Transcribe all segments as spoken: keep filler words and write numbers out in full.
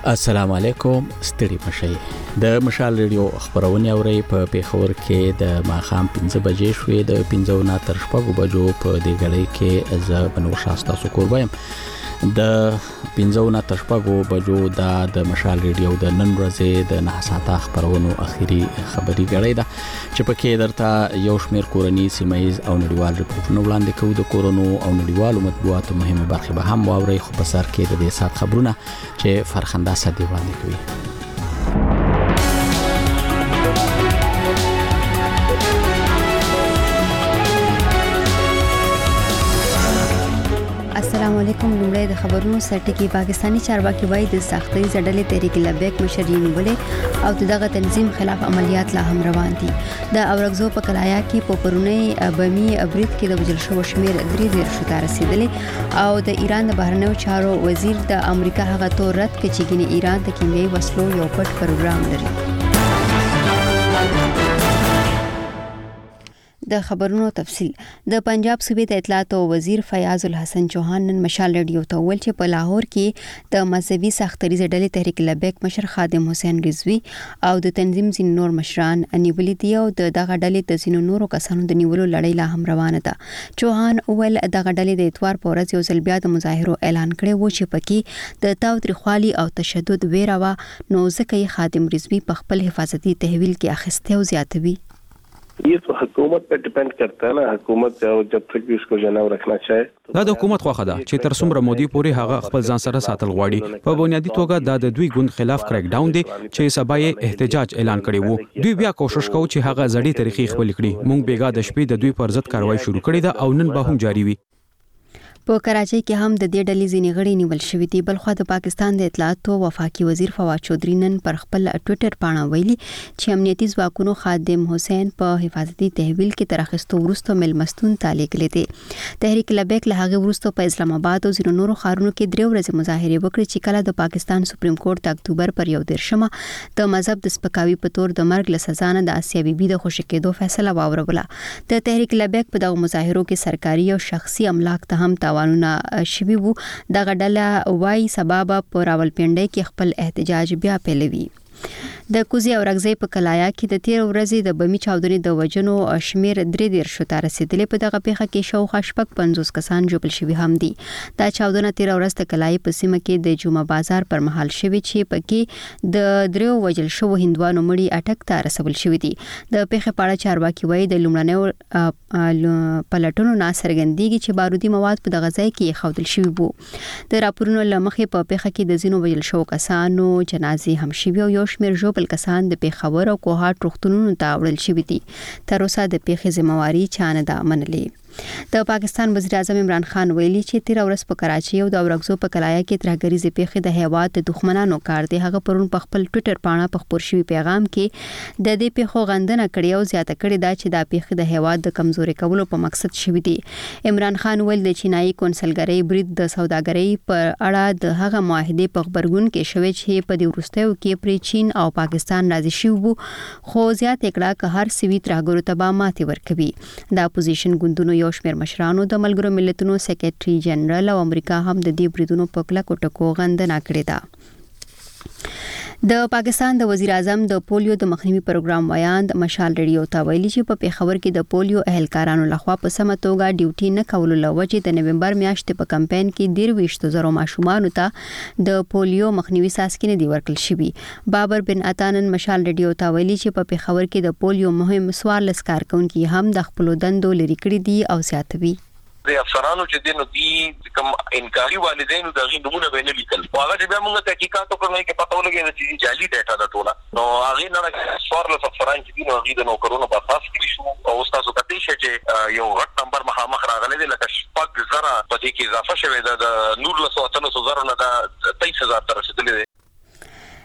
السلام علیکم ستړي مشي د مشال ریډیو خبرونه اوري په پیښور کې د ماخام پنځه بجې شوې د پنځه نه تر شپږ بجو په دې غړي کې ز بنو شاستا سکور وایم د پنځه نه تر شپږ بجو د مشال ریډیو د نن ورځې د نه ساعته خبرونو اخیری خبري غړي ده چې په کې درته یو شمیر کورنی سیمایز او نړیوال ریپورتونه وړاندې کوي د کورونو او نړیوالو مطبوعاتو مهمه برخه به هم واوري خو په سر کې د دې سات خبرونه چې فرخنده سدي وړاندې کوي. السلام علیکم. لومړی د خبرونو سرټکی پاکستانی چارواکي وایي د سختۍ زړلې تحریک لبیک مشر یې نیولې او دغه تنظیم خلاف عملیات لا هم روان دي. د اورګزو په کلایا کې په پرونی بمی ابرید کې د وجل شو شمیر درې دیر شو ته رسیدلې او د ایران د بهرنیو چارو وزیر د امریکا هغه تور رد کړ چې ګینه ایران د کیمیاوي وسلو یو پټ پروګرام لري. د خبرونو تفصیل. د پنجاب صوبې د اطلاعات او وزیر فیاض الحسن چوهان نن مشال ریډیو ته ویل چې په لاهور کې د مذهبي سختري ډلې تحریک لبیک مشر خادم حسین رضوی او د تنظیم ځین نور مشران نیولې دي او د دغه ډلې د ځینو نورو کسانو د نیولو لړۍ لا هم روانه ده. چوهان ویل دغه ډلې د اتوار په ورځ یو ځل بیا د مظاهرو اعلان کړی و چې پکې د تاوتریخوالي او تشدد ویره و، نو ځکه خادم رضوی په خپل حفاظتي تحویل کې اخیسته او زیاتوي. ये तो हुकूमत पे डिपेंड करता है ना. हुकूमत जब तक भी उसको जना रखना चाहे دا د حکومت خوخه ده چې تر څومره مودي پورې هغه خپل ځان سره ساتل غواړي. په بنیادی توګه دا د دوی ګوند خلاف کریک ډاون دی چې سبا یې احتجاج اعلان کړی وو. دوی بیا کوشش کوي چې هغه زړی طریقې خپل کړي. مونږ بیګا د شپې د دوی پر ضد کاروایی شروع کړې ده او نن به هم جاری وي. په کراچۍ کې هم د دې ډلې ځینې غړي نیول شوي دي. بلخو د پاکستان د اطلاعاتو وفاقي وزیر فواد چودھری نن پر خپل ټوئیټر پاڼه ویلي چې امنیتي ځواکونو خادم حسین په حفاظتي تحویل کې تر اخیستو وروسته ملمستون ته لیږلی دی. تحریک لبیک له هغې وروسته په اسلام آباد او ځینو نورو ښارونو کې درې ورځې مظاهرې وکړې چې کله د پاکستان سپریم کورټ د اکتوبر پر یو دېرشمه د مذهب د سپکاوي په تور د مرګ له سزا نه د اسیا بیبي د خوشي کېدو فیصله واوروله. د تحریک لبیک په دغه مظاهرو کې سرکاري او شخصي املاک ته هم تاوانونه شوي وو. دغه ډله وایي سبا به په راولپنډۍ کې خپل احتجاج بیا پیلوي. د کوزي او رغزي په کلایا کې د تیر ورځې د بمی چاودنې د وجنو شمیر درې دیر شو ته رسیدلې. په دغه پیښه کې شاوخوا شپږ پنځوس کسان ژوبل شوي هم دي. دا چاودنه تیر ورځ د کلای په سیمه کې د جمعه بازار پر مهال شوې چې پکې د دریو وجل شو هندوانو مړي اټک ته رسول شوي دي. د پیښې په اړه چارواکي وایي د لومړنیو پلټونو نه څرګندېږي چې بارودي مواد په دغه ځای کې ښودل شوي وو. د راپورونو له مخې په پیښه کې د ځینو وجل شو کسانو جنازې هم شوي او یو شمیر ژوبل کسان د پیښور او کوهاټ روغتونونو ته وړل شوي دي. تر اوسه د پیښې ذمہواري چا نه ده منلې. د پاکستان وزیر اعظم عمران خان ویلي چې تیر ورځ په کراچۍ او د اورګزو په کلایا کې ترهګریزې پیښې د هیواد د دښمنانو کار دی. هغه پرون په خپل ټوئیټر پاڼه په خپور شوي پیغام کې د دې پیښو غندنه کړې او زیاته کړې ده چې دا پیښې د هیواد د کمزوري کولو په مقصد شوي دي. عمران خان ویل د چینایي کونسلګرۍ برید د سوداګرۍ پر اړه د هغه معاهدې په خبرګون کې شوی چې په دې وروستیو کې پر چین او پاکستان راضي شوي وو، خو زیات کړه که هر سوي ترهګرو ته به ماتې ورکوي. د اپوزیشن ګوندونو یو شمیر مشرانو د ملګرو ملتونو سیکریټري جنرال او امریکا هم د دې بریدونو په کلکو ټکو غندنه کړې ده. د پاکستان د وزیر اعظم د پولیو د مخنیوي پروګرام ویاند مشال ریډیو ته ویلي چې په پیښور کې د پولیو اهلکارانو لخوا په سمه توګه ډیوټي نه کولو له وجې د نومبر میاشتې په کمپاین کې دېرویشتو زرو ماشومانو ته د پولیو مخنیوي څاڅکي نه دي ورکړل شوي. بابر بن عطا نن مشال ریډیو ته ویلي چې په پیښور کې د پولیو مهم څوارلس کارکونکي هم د خپلو دندو لرې کړي دي او زیاتوي. د افسرانو چې دینو دي کوم انکاري والدینو د غي نمونه به نه لیکل او هغه بیا موږ تحقیقات وکړو چې پته ولګي چې جعلي ډاټا ده ټوله. نو هغه نه څوارلس افسران چې دینو هغه د نوکرونو په اساس کې شو او تاسو کتئ چې یو غټ نمبر مخامخ راغلی دی لکه شپږ زره په دې کې اضافه شوی ده د نور له څو اتلس زره نه د تیس هزار تر رسیدلی دی.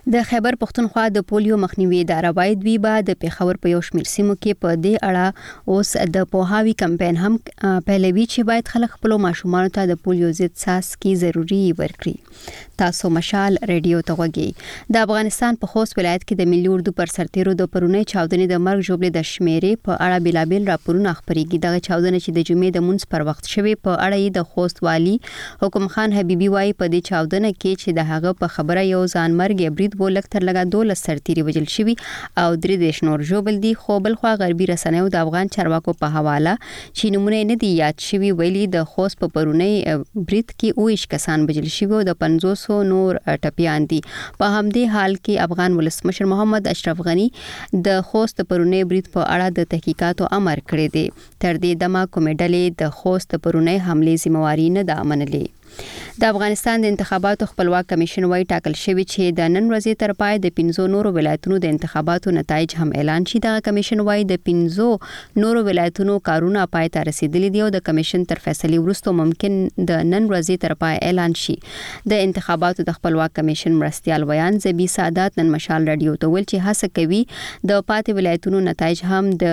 د خیبر پښتونخوا د پولیو مخنیوي اداره باید وی با د پیښور په یو شمېر سیمو کې په دې اړه اوس د پوهاوی کمپاین هم پیلوي چې باید خلک خپل ماشومان ته د پولیو ضد څاڅکي ضروري ورکړي. تاسو مشال ریډیو ته وګورئ. د افغانستان په خوست ولایت کې د ملي اردو پر سرتیرو د پرونی چاودنې د مرګ جوړې د شمیرې په اړه بلابل راپورونه خبرېږي. دغه چاودنه چې د جمعې د منځ پر وخت شوه په اړه د خوست والی حکم خان حبیبي وايي په دې چاودنه کې چې د هغه په خبره یو ځان مرګ برید بو لکتر لگا دولس سرتیری وجل شوی او درې دیش نور جوبل دي. خو بل خو غربي رسنیو د افغان چارواکو په حواله چې نمونه نه دی یاد شوی ویلي د خوست په پرونی برید کې اویش کسان وجل شوی او د پنځوس نور ټپیان دي. په همدې حال کې افغان ولسمشر محمد اشرف غنی د خوست پرونی برید په اړه د تحقیقاتو امر کړی دی. تر دې دمه کومې ډلې د خوست پرونی حمله ذمہواری نه ده منلې. د افغانستان د انتخاباتو خپلواک کمیشن وايي ټاکل شوی چې د نن ورځې تر پای د پنځو نورو ولایتونو د انتخاباتو نتایج هم اعلان شي. د کمیشن وايي د پنځو نورو ولایتونو کارونه پای ته رسیدلي دي او د کمیشن تر فیصلې وروسته ممکن د نن ورځې تر پای اعلان شي. د انتخاباتو د خپلواک کمیشن مرستيال ویان زبی سعادت نن مشال رادیو ته ول چې هڅه کوي د پاتې ولایتونو نتایج هم د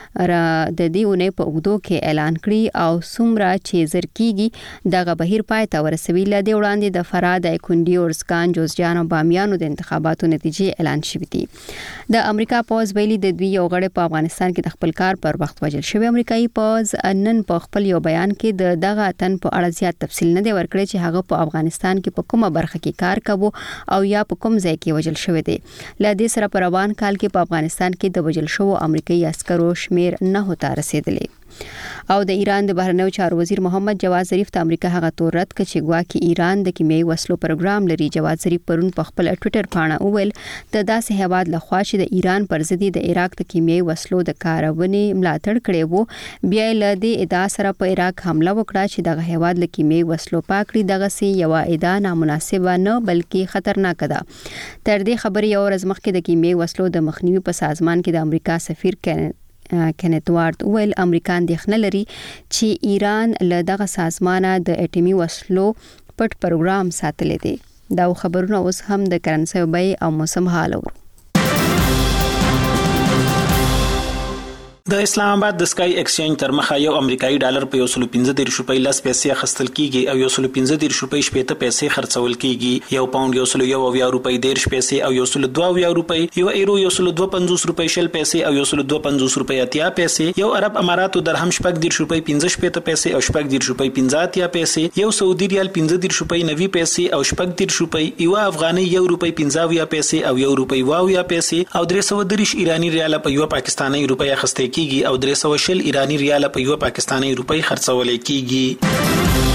د دې اونۍ په اوږدو کې اعلان کړي او څومره چې زر کیږي دغه بهیر پای ته ورسوي. لدې وړاندې د فراه د کونډي اورسکان جوزجان او بامیانو د انتخاباتو نتیجې اعلان شوې دي. د امریکا پوز ویلي د دوی یو غړی په افغانستان کې د خپل کار پر وخت وژل شوی. امریکایي پوز نن په خپل یو بیان کې د دغه تن په اړه زیات تفصیل نه دی ورکړی چې هغه په افغانستان کې په کومه برخه کې کار کوي او یا په کوم ځای کې وژل شوی دی. لدې سره په روان کال کې په افغانستان کې د وژل شوو امریکایي عسکرو شمیر نه هوتا رسیدلی. او د ایران د بهرنیو چارو وزیر محمد جواد ظریف ته امریکا هغه تور رد کړ چې ګواکې ایران د کیمیاوي وسلو پروګرام لري. جواد ظریف پرون په خپل ټوئیټر باندې وویل د داسې هیواد لخوا چې د ایران پر ضد د عراق د کیمیاوي وسلو د کارونې ملاتړ کړي وو بیا له دې ادعا سره په عراق حمله وکړه چې دغه هیواد له کیمیاوي وسلو پاکړي. دغه سي یو ادعا نامناسبه نه بلکې خطرناک ده. تر دې خبرې یو ورځ مخکې د کیمیاوي وسلو د مخنیوي په سازمان کې د امریکا سفیر کینت وارد ویل امریکا اندېښنه لري چې ایران له دغه سازمانه د اټومي وسلو پټ پروګرام ساتلی دی. دا خبرونه اوس هم د کرنسي بیې او موسم حال اورو. د اسلام آباد د سکای ایکسچینج تر مخه یو امریکایي ډالر په یو سل پنځه دېرش روپۍ لس پیسې اخیستل کیږي او یو سل پنځه دېرش روپۍ شپېته پیسې خرڅول کیږي. یو پاوند یو سل یو اویا روپۍ دېرش پیسې او یو سل دوه اویا روپۍ، یو ایرو یو سل دوه پنځوس روپۍ شل پیسې او یو سل دوه پنځوس روپۍ اتیا پیسې، یو عرب اماراتو درهم شپږ دېرش روپۍ پنځه شپېته پیسې او شپږ دېرش روپۍ پنځه اتیا پیسې، یو سعودي ریال پنځه دېرش روپۍ نوي پیسې او شپږ دېرش روپۍ، یو افغاني یو روپۍ پنځه اویا پیسې او یو روپۍ اوه اویا پیسې او درې سوه دېرش ایراني ریال په یو پاکستاني روپۍ اخیستل کیږي او درې سوه شل ایرانی ریال په یو پاکستاني روپۍ خرڅول کیږي.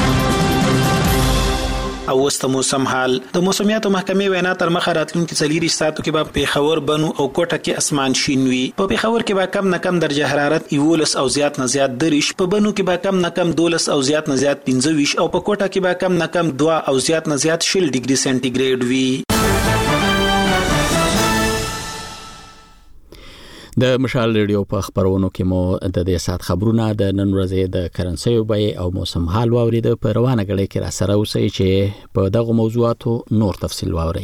او وست موسم حال د موسمیاتو محکمې وینا تر مخه راتلونکي څلور ساعتو کې به پیښور بنو او کوټه کې اسمان شین وي. په پیښور کې به کم نه کم درجه حرارت یولس او زیات نه زیات دریش، په بنو کې به کم نه کم دولس او زیات نه زیات پنځه ویشت او په کوټه کې به کم نه کم دوه او زیات نه زیات شل ډیګري سنټیګریډ وي. د مشال ریډیو په خبرونو کې مو د دې سات خبرونه د نن ورځې د کرنسي بیې او موسم حال واورید. په روانه غړي کې را سره اوسئ چې په دغه موضوعاتو نور تفصیل واورئ.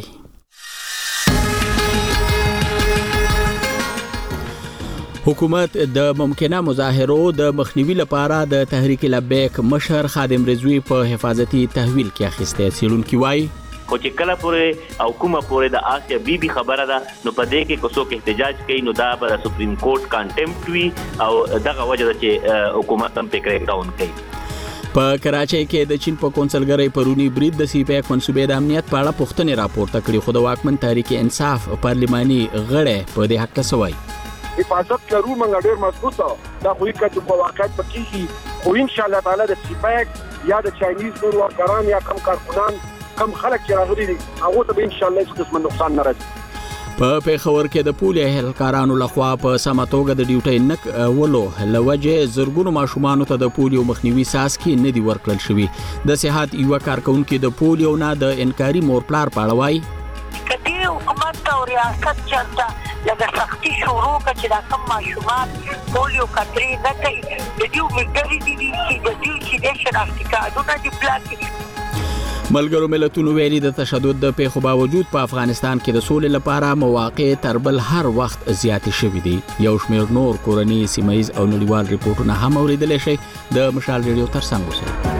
حکومت د ممکنه مظاهرو د مخنیوي لپاره د تحریک لبیک مشر خادم رضوی په حفاظتي تحویل کې اخیسته. سیلونکي وایي خو چې کله پورې او کومه پورې د آسیا بی بی خبره ده نو په دې کې کوڅو کې احتجاج کوي نو دا به سپریم کورټ کانټمپټ وي او دغه وجه ده چې حکومت هم په کریک ډاون کوي. په کراچۍ کې د چین په کونسلګرۍ پرونی برید د سی پی ایک منسوبې د امنیت په اړه پوښتنې راپورته کړې خو د واکمن تحریک انصاف پارلماني غړي په دې حق څه وایي. حفاظت لرو موږ ډېر مضبوطه دا خو یې په واقعیت پکې خو ان شاء الله تعالی د سی پی ایک یا د چاینیز نور ورکران یا کم کارکنان کم خلک چې راغلي دي هغه ته به ان شاء الله هیڅ قسم نقصان نه راځي. په پیښور کې د پولیو اهلکارانو لخوا په سمه توګه د ډیوټۍ نک ولو لوجه زرګونو ماشومانو ته د پولیو مخنیوي ساسکي نه دی ورکړل شوی. د صحت یو کارکونکو د پولیو نه د انکاري مور پلار پاړوي کدی حکومت او ریاست چلتا لکه سختي شروع کړي دا کم ماشومان پولیو کتري نه کوي د دې مګری دي چې د دې چې د شناختی کارتونه دی پلاټي. ملګرو ملتونو ویلي د تشدد د پیښو باوجود په افغانستان کې د سولې لپاره مواقع تر بل هر وخت زیاتې شوې دي. یو شمېر نور کورني سیمایي او نړیوال ریپورتونه هم اوریدلی شئ. د مشال ریډیو ترڅنګ اوسئ.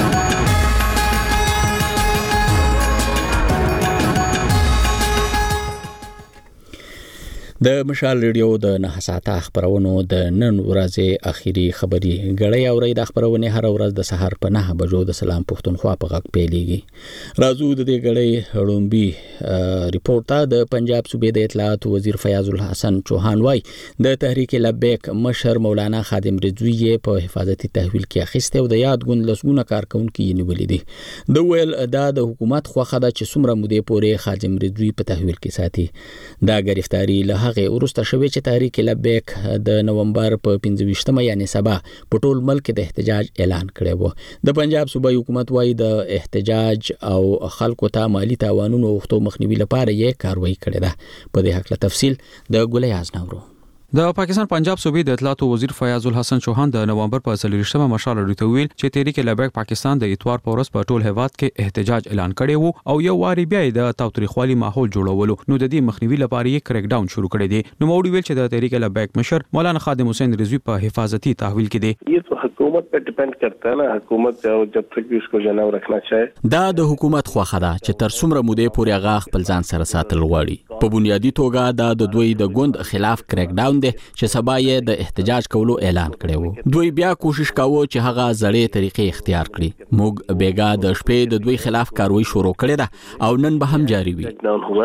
د مشال ریډیو د نه ساعته خبرونو د نن ورځې اخیری خبري غړې اوري. د خبرونه هر ورځ د سحر په نه بجو د سلام پښتونخوا په غږ پیلېږي. راځو د دې غړې رومبي ریپورت د پنجاب صوبې د اطلاعات وزیر فیاض الحسن چوهان وای د تحریک لبیک مشر مولانا خادم رضوی په حفاظتي تحویل کې اخیسته او د یاد غون لسګونه کارکونکو یې نیولې دي. د ویل دا د حکومت خوخه ده چې څومره مودې پورې خادم رضوی په تحویل کې ساتي. دا گرفتاری له هغه ورسته شوې چې تحریک لبیک د نومبر په پنځه ویشتمه یعنی سبا په ټول ملک د احتجاج اعلان کړی و. د پنجاب صوبایي حکومت وايي د احتجاج او خلکو ته مالی تاوانونو او مخنیوي لپاره یې کاروایی کړې ده. په دې حق له تفصیل د ګلیاز نورو. د پاکستان پنجاب صوبې د اطلاعات وزیر فیاض الحسن چوهان د نومبر په څلورشتمه مشال ریته ویل چې تحریک لبیک پاکستان د اتوار په ورځ په ټول هیواد کې احتجاج اعلان کړی وو او یو واری بیا د تاوتریخوالي ماحول جوړولو نو د دې مخنیوي لپاره یې کریک ډاون شروع کړی دی. نو موړي ویل چې د تحریک لبیک مشر مولانا خادم حسین رضوی په حفاظتي تحویل کې دی. یہ تو حکومت پر ډیپند کرتا ہے نا. حکومت جب تک بھی اس کو جناو رکھنا چاہے. دا د حکومت خوخه ده چې تر څومره مودې پورې هغه خپل ځان سره ساتل غواړي. په بنیادی توګه دا د دوی د ګوند خلاف کریک ډاون دی چې سبا د احتجاج کولو اعلان کړی وو. دوی بیا کوشش کاوه چې هغه زړې طریقې اختیار کړي. موږ بیګا د شپې د دوی خلاف کاروایی شروع کړې ده او نن به هم جاری وي.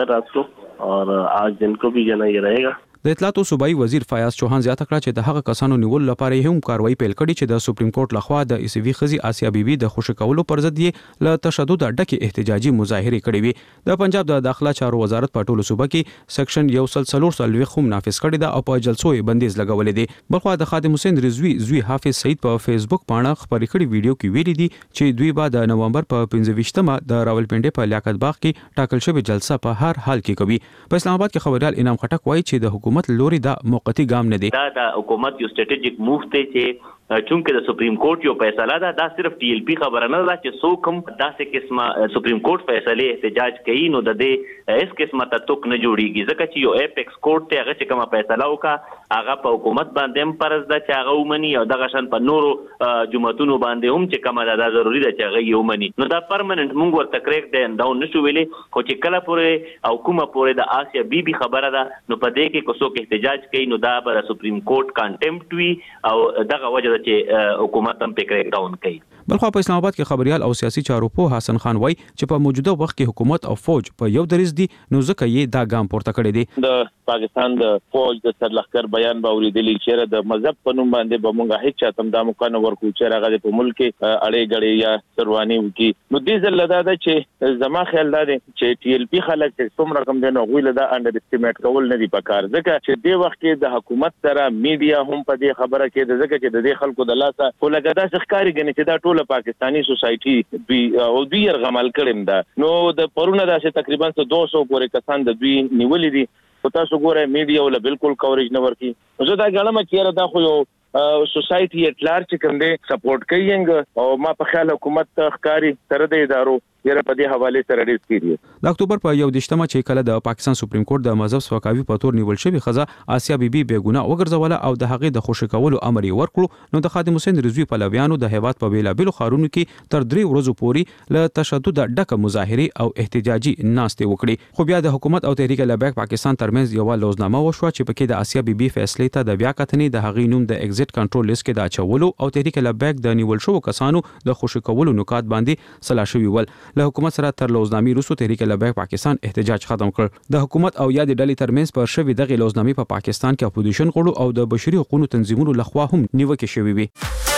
اور آج دن کو بھی جنا یہ رہے گا. د اطلاعات صوبایي وزیر فیاض چوهان زیاته کړه چې د هغه کسانو نیول لپاره هم کاروایی پیل کړي چې د سپریم کورټ لخوا د ایسوي خزي آسیا بیبي د خوشی کولو پر ضد یې له تشدد ډکه احتجاجي مظاهره کړې وي. د پنجاب د داخله چارو وزارت په ټولو صوبه کې سیکشن یو سل څلور سلوي خو نافذ کړی دا او په جلسو یې بندیز لګولې دي. بلخو د خادم حسین رضوی زوی حافظ سعید په فیسبوک باندې خبرې کړې ویډیو کې ویلي دي چې دوی بعد د نومبر په پنځه ویشتمه د راولپنډي په لیاقت باغ کې ټاکل شوی جلسه په هر حال کې کوي. په اسلام آباد کې خبريال انعام خټک وایي چې د حکومت لوري دا موقتی ګام نه دی. دا د حکومت یو سټریټیجیک موو دی چې چونکه د سپریم کورټ یو فیصله ده دا صرف ټي ایل پی خبره نه ده چې څوک هم داسې قسمه سپریم کورټ فیصله احتجاج کوي نو د دې اس قسمه تطوق نه جوړیږي ځکه چې یو اپیکس کورټ ته هغه چې کومه فیصله وکړه هغه په حکومت باندې هم فرض ده چې هغه ومني او دغه شان په نورو جماعتونو باندې هم چې کومه ده ضروری ده چې هغه یې ومني. نو دا پرمننت موږ ورته کریک دی ډاون نشو ویلې خو چې کله پورې او کومه پورې د آسیا بیبي خبره ده نو په دې کې کوڅو احتجاج کوي نو دا به سپریم کورټ کانټمپټ وي او دغه وجه ده چې حکومت هم په کریک ډاون کوي. بلخو په اسلام آباد کې خبريال او سیاسي چارو په حسن خان وای چې په موجوده وخت کې حکومت او فوج په یو دریز دي نو ځکه یې دا ګام پورته کړی دی. د پاکستان د فوج د سرلښکر بیان باوري دي چې د مذهب په نوم باندې به مونږه هیڅ چاته د مکان ورکو چې راغلي په ملک اړې غړې یا سروانی وکي. نو دې ځل دا ده چې زما خیال دا دی چې ټي ایل پی خلک څومره کم دي نو غوښله دا انډر اسټیمیټ کول نه دی پکار ځکه چې دې وخت کې د حکومت سره میډیا هم په دې خبره کې د ځکه چې د دې خلکو د لاسه ولګدا ښکاری غني چې دا ټوله پاکستانی سوسایټي دوی او دوی غمل کړم دا نو د پرونه داسې تقریبا دوه سوه پورې کسان د دوی نیولې دي. په تاسو ګوره میډیا ول بالکل کوریج نه ورکی. زه دا غواړم چې دا خو یو سوسایټي اټلار چې کوم دي سپورټ کوي او ما په خیال حکومت ښکاری تر دې ادارو یره په دې حواله سره ریس کیږي. د اکتوبر په یو دیشتمه چې کله د پاکستان سپریم کورټ د مذهب سپکاوي په تور نیول شوی خزه آسیا بیبي بیګونه وګرځوله او د هغې د خوشی کولو امر یې ورکړو نو د خادم حسین رضوی پلویانو د هیواد په بیلابل خارونو کې تر درې ورځې پورې له تشدد ډکه مظاهره او احتجاجي ناستې وکړي. خو بیا د حکومت او تحریک لبیک پاکستان ترمنځ یو لوزنامه وشوه چې پکې د آسیا بیبي فیصله ته د بیا کتنې د هغې نوم د ایگزیټ کنټرول لیست کې د اچولو او تحریک لبیک د نیول شو کسانو د خوشی کولو نکات باندې سلا شوی ول. له حکومت سره لوزنامې روسو تحریک لبیک پاکستان احتجاج ختم کړ. د حکومت او یا د ډلې ترمنځ پر شوی دغه لوزنامې په پا پاکستان کې اپوزیشن غړو او د بشري حقوقو تنظیمونو لخوا هم نیوکه شوې وي.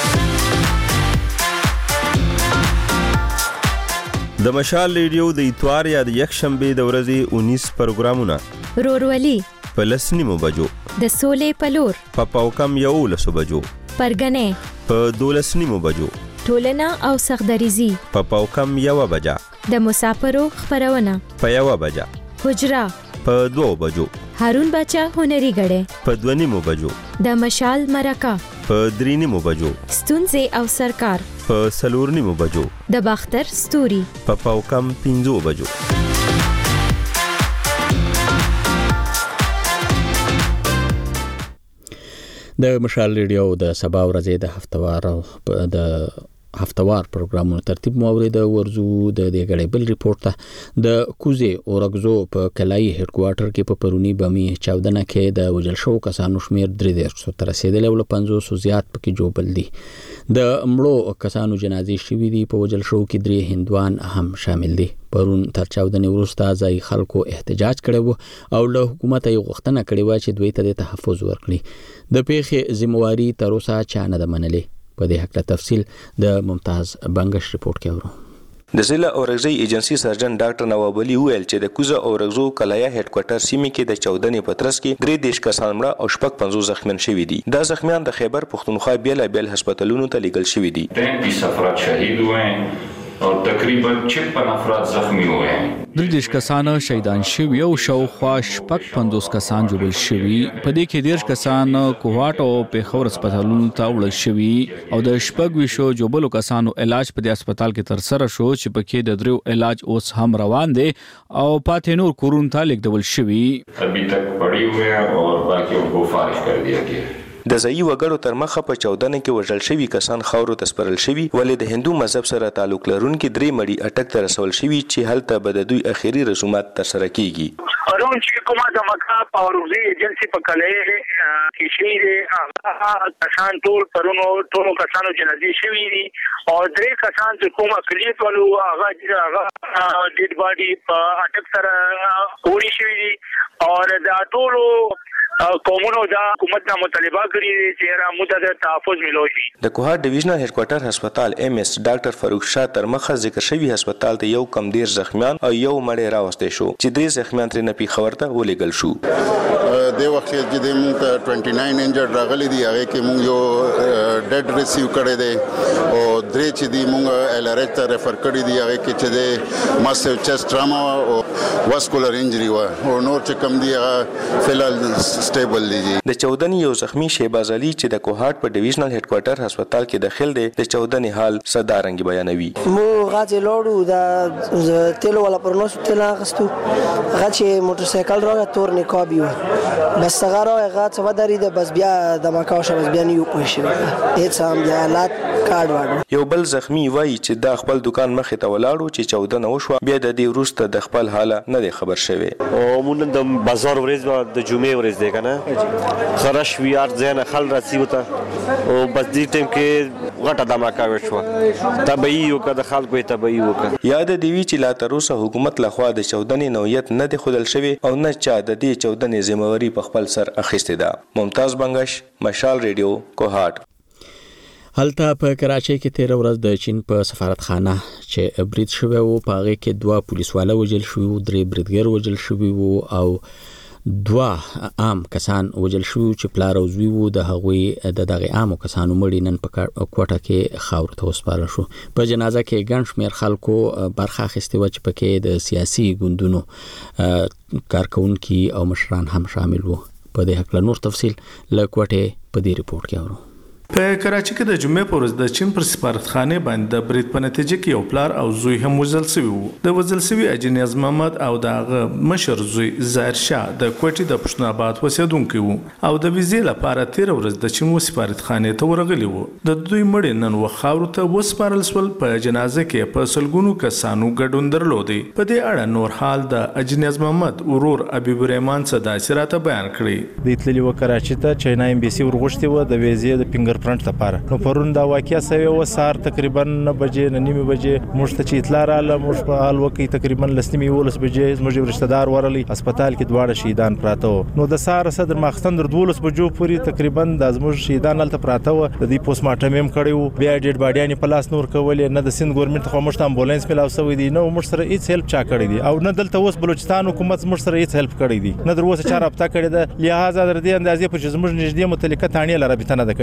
د مشال ریډیو د اتوار یا د یک شنبه د ورځې اونیس پروګرامونه رورولي په لسنیمو بجو د سولې پلور په پاوکم یو لسو بجو پرګنې په دولسنیمو بجو ټولنه او سخدریزي په پاوکم یو بجا د مسافرو خبرونه په یو بجا حجره په دوه بجو هارون بچا هنري غړې په دوه نیمو بجو د مشال مرکه په درې نیمو بجو ستونزې او سرکار په څلور نیمو بجو د باختر ستوري په پاو کم پنځو بجو. د مشال ریډیو د سبا ورځې د هفتوار او د هفتوار پروګرامونو ترتیب مو اورید. ورزو د دې غړې بل ریپورت ته د کوزه اورګزو په کلای هډ کوارټر کې په پرونی بمی چاودنه کې د وجل شو کسانو شمیر درې درې تر رسیدل او پنځوس زیات پکې جوړل دي. د امړو کسانو جنازې شوې دي. په وجل شو کې درې هندوان هم شامل دي. پرون تر چاودنې وروسته ځای خلکو احتجاج کړو او له حکومت یې غوښتنه کړې و چې دوی ته تحفظ ورکړي. د پیښې ذمہواری تر اوسه چا نه ده منلې. په دې حق له تفصیل د ممتاز بنگش ریپورت کې اورو. د ضلع اورګزی ایجنسی سرجن ډاکټر نواب علي ویل چې د کوزه اورګزو کلایا هډ کوارټر سیمې کې د چاودنې په ترڅ کې درې دیش کسان مړه او شپږ پنځوس زخمیان شوي دي. دا زخمیان د خیبر پښتونخوا بیل بیل هسپتالونو ته لیږل شوي دي. تینتیس افراد شهید ہوئے ہیں اور تقریباً چھپن افراد زخمی ہوئے ہیں. درې دیش کسان شهیدان شوي او شاوخوا شپږ پنځوس کسان جوړل شوي. په دې کې دیش کسان کوهاټ او پیښور هسپتالونو ته وړل شوي او د شپږ ویشو جوړلو کسانو علاج په دې هسپتال کې تر سره شو چې پکې د دریو علاج اوس هم روان دي او پاتې نور کورونو ته لیږدول شوي. ابھی تک پڑی ہوئے ہیں اور باقیوں کو فارغ کر دیا گیا. د ځایي وګړو تر مخه په چاودنه کې وژل شوي کسان خاورو ته سپارل شوي ولې د هندو مذهب سره تعلق لرونکي درې مړي اټک ته رسول شوي چې هلته به د دوی اخیری رسومات ترسره کیږي. پرون چې کومه دماغه پاورزي ایجنسی په کلې کې شوي دي هغه کسان ټول پرونو ټول کسانو جنازې شوي دي او درې کسان چې کومه کلیت ولو هغه هغه ډیډ باډي په اټک سره وړي شوي دي او دا ټول قومونو دا حکومت نه مطالبه کړې چې را مدد تحفظ ملو شي. د کوهاټ ډیویژنل هډ کوارټر هسپتال ایم اس ډاکټر فاروق شاه تر مخه ذکر شوی هسپتال ته یو کم ډیر زخمیان او یو مړی راوستي شو چې درې زخمیان تر نه پیښور ته ولېږل شو. د وخت کې د موږ ته29 انجرډ راغلي دي هغه کې موږ یو ډیډ ریسیو کړی دی او درې چې دی موږ ال ار ایچ ته ریفر کړی دی هغه کې چې د ماسیو چیسټ ټراما او واسکولر انجری و او نور چې کم دی هغه فلال سټیبل دي. د چاودنې یو زخمی شهباز علي چې د کوهاټ په ډیویژنل هډ کوارټر هسپتال کې داخل دی د چاودنې حال صدارنګ بیانوي. مو غاځي لوړو د تیلو ولا پرنوس تل اغستو غاځي موټر سایکل راغی تور نقابي و بس څنګه راغی غاځ ودرې د بس بیا د ماکاوشه بس بیا نیو پوښي هیڅ هم بیا حالات کارډ واړو. یو بل زخمی وایي چې دا خپل دکان مخې ته ولاړو چې چاودنه وشوه بیا د دې وروسته د خپل حاله نه دی خبر شوی. او مونږ د بازار ورځ د جمعې ورځ دی کنه خرش ویار ځنه خل راسي وته او بس دې ټیم کې غټه دماکا وشوه تبعی یو کده خلکو تبعی وکړه. یاد دی وی چې لا تر اوسه حکومت لخوا د چاودنې نوعیت نه دی خودل شوی او نه چا د دې چاودنې ذمہواری په خپل سر اخیسته ده. ممتاز بنگش مشال ریډیو کوهاټ. هلته په کراچۍ کې تیر ورځ د چین په سفارتخانه چې برید شوی وو په هغه کې دوه پولیسواله وژل شوي وو درې بریدګر وژل شوي وو او دوه عام کسان وژل شوي چې پلار او زوی وو د هغوی د دغه عامو کسانو مړي نن په کوټه کې خاورو ته وسپارل شو. په جنازه کې ګڼ شمېر خلکو برخه اخیستې وه چې پکې د سیاسي ګوندونو کارکونکي او مشران هم شامل وو. په دې هکله نور تفصیل له کوټې په دې ریپورت کې اورو. په کراچۍ کې د جمعې په ورځ د چین پر سفارتخانه باندې د برید په نتیجه کې یو پلار او زوی هم وژل شوي وو. د وژل شوي اجنیاز محمد او دغه مشر زوی ظاهر شاه د کوټې د پښتون آباد اوسیدونکي وو او د ویزې لپاره تیر ورځ د چین سفارتخانه ته ورغلي وو. د دوی مړي نن وخاورو ته وسپارل شول. په جنازه کې په سلګونو کسانو ګډون درلودي. په دې اړه نور حال د اجنیاز محمد ورور حبیب الرحمن صدا سراته بیان کړی. د تللی و کراچۍ ته چاینا ایمبیسي ورغښتي و د ویزې د فنګر پرنټ لپاره. نو پرون دا واقعیا سوي و سار تقریبا نه بجې نه نیمه بجې موږ ته چې اطلاع رااله موږ په حال وکي تقریبا لسنیمه ولس بجې موږ رشتہ دار ورلي هسپتال کې دواړه شهیدان پراته و. نو د سار صدر ماخستن در دولس بجو پوری تقریبا د زموږ شهیدان هلته پراته و. د دې پوسټ مارټم هم کړی و بیا ډیډ باډیانی په لاس نور کولې نه د سند ګورنمنت خو موږ ته امبولانس ملاو سوی دی نو موږ سره هیڅ هیلپ چا کړی دی او نه دلته اوس بلوچستان حکومت موږ سره هیڅ هیلپ کړی دی نه در اوسه چا رابطه کړی ده. لہذا در دې اندازې په زموږ نږدې متعلقه تانیه لاره بتنه ده کړی در اوسه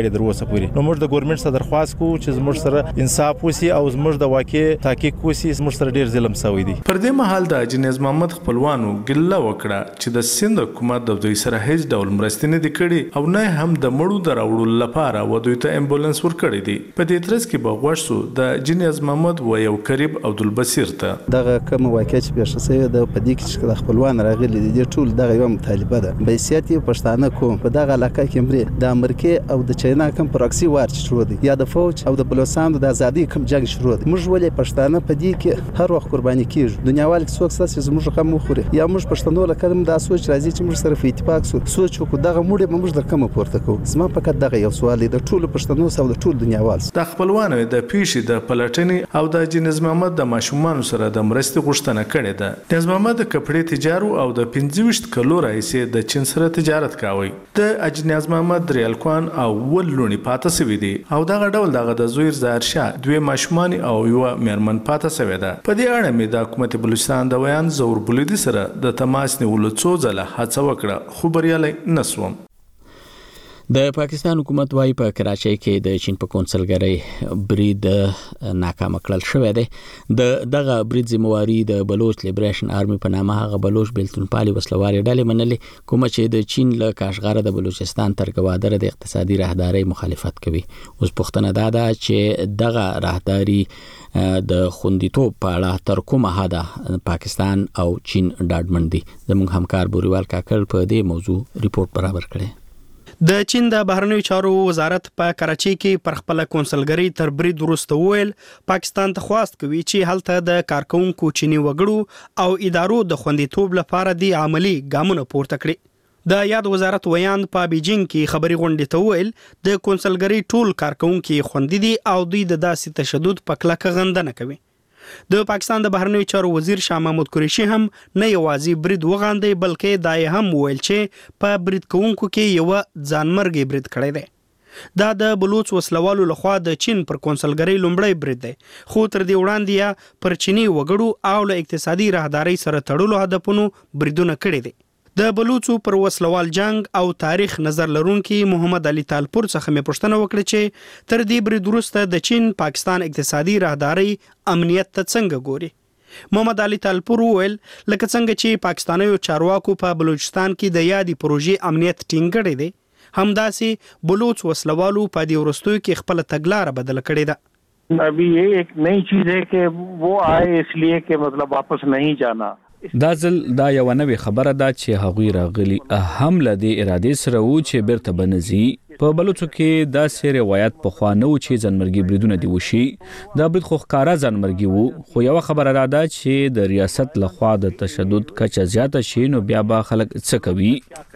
پورې. نو موږ د ګورنمنت سره درخواست کوو چې زموږ سره انصاف وشي او زموږ د واقع تحقیق وشي. زموږ سره ډیر ظلم شوی دی. پر دې مهال د اجنیز محمد خپلوانو ګله وکړه چې د سند حکومت د دوی سره هیڅ ډول مرستې نه دي کړې او نه هم د مړو د راوړلو لپاره و دوی ته امبولانس ورکړی دی. په دې ترڅ کې به غوښ شو د اجنیز محمد و یو قریب عبدالبصیر ته دغه کوم واقع چې پیښ شوی د پدې کې چې خپلوان راغلي دي ټول دغه یو مطالبه ده. بحیثیت پښتانه کوم په دغه علاقه کې مری د امریکا او د چاینا کوم پروکسي وار شروع دي یا د فوج او د بلوچستان د ازادي کوم جنگ شروع دي. موږ ولې پښتانه په دې کې هر وخت قرباني کیږو. دنیاوال کې څوک ساس چې موږ کوم مخوري یا موږ پښتنو لکه دا سوچ راځي چې موږ سره په اتفاق سو سوچ کو دغه موږ به موږ د کوم پورته کوو. زما فقط دغه یو سوال دی د ټولو پښتنو او د ټولو دنیاوال د خپلوانو د پیښې د پلټنې او د اجنیز محمد د ماشومان سره د مرستې غوښتنه کړې ده. اجنیز محمد د کپړې تجارو او د پنځه ویشت کلو راهیسې د چین سره تجارت کاوه. د اجنیز محمد ریالکوان او ولونی پاتې سوي دي او دغه ډول دغه د زویر ظاهرشاه دوی ماشومان او یو میرمن پاتې سوي ده. په دې اړه مې د حکومت بلوچستان د ویان زور بلودي سره د تماس نیولو څو ځله هڅه وکړه خو بریالي نسوم. د پاکستان حکومت وايي په کراچۍ کې د چین په کونسلګرۍ برید ناکام کړل شوی دی. د دغه برید ذمہواری د بلوچ لیبریشن آرمي په نامه هغه بلوچ بیلتون پالي وسلواري ډلې منلې کومه چې د چین له کاشغره د بلوچستان تر ګوادره د اقتصادي راهداري مخالفت کوي. اوس پوښتنه دا ده چې دغه راهداري د خوندیتوب په اړه تر کومه حده پاکستان او چین ډاډمن دي. زموږ همکار بوریوال کاکړ په دې موضوع ریپورت برابر کړی. د چین د بهرنیو چارو وزارت په کراچۍ کې پر خپل کونسلګرۍ تر برید وروسته وویل پاکستان ته خواست کوي چې هلته د کارکونکو چینی وګړو او ادارو د خوندیتوب لپاره د عملی ګامونه پورته کړي. د یاد وزارت ویان په بیجینګ کې خبري غونډې ته وویل د کونسلګرۍ ټول کارکونکو خوندي دي او دوی د داسې تشدد په کلکه غندنه کوي. د پاکستان د بهرنیو چارو وزیر شاه محمود قریشي هم نه یوازې برید وغاندي بلکې دای هم ویل چې په برید کوونکو کې یو ځانمرګي برید کړی دی. دا د بلوچ وسلوالو لخوا د چین پر کونسلګرۍ لومړی برید دی خو تر دې وړاندې پر چینی وګړو او له اقتصادي راهداري سره تړلو هدفونو بریدونه کړي دي. د بلوچو پر وسلوال جنگ او تاریخ نظر لرونکي محمد علي تالپور څخه مې پوښتنه وکړه چې تر دې برید وروسته د چین پاکستان اقتصادي راهداري امنیت ته څنګه ګوري. محمد علي تالپور وویل لکه څنګه چې پاکستانیو چارواکو په بلوچستان کې د یادې پروژې امنیت ټینګ کړی دی همداسې بلوچ وسلوالو په دې وروستیو کې خپل تګلاره بدل کړې ده. ابھی یہ ایک نئی چیز ہے کہ وہ آئے اس لیے کہ مطلب واپس نہیں جانا. دا ځل دا یو نوې خبره ده چې هغوی راغلي هم له دې ارادې سره وو چې بیرته بنځي. په بلوچو کې دا سری روایت په خوا نه و چې ځانمرګي بریدونه دی وشي. دا برید خو ښکارا ځانمرګي وو خو یو خبره را ده چې د ریاست لخوا د تشدد کچه زیاته شي نو بیا به خلک څه کوي.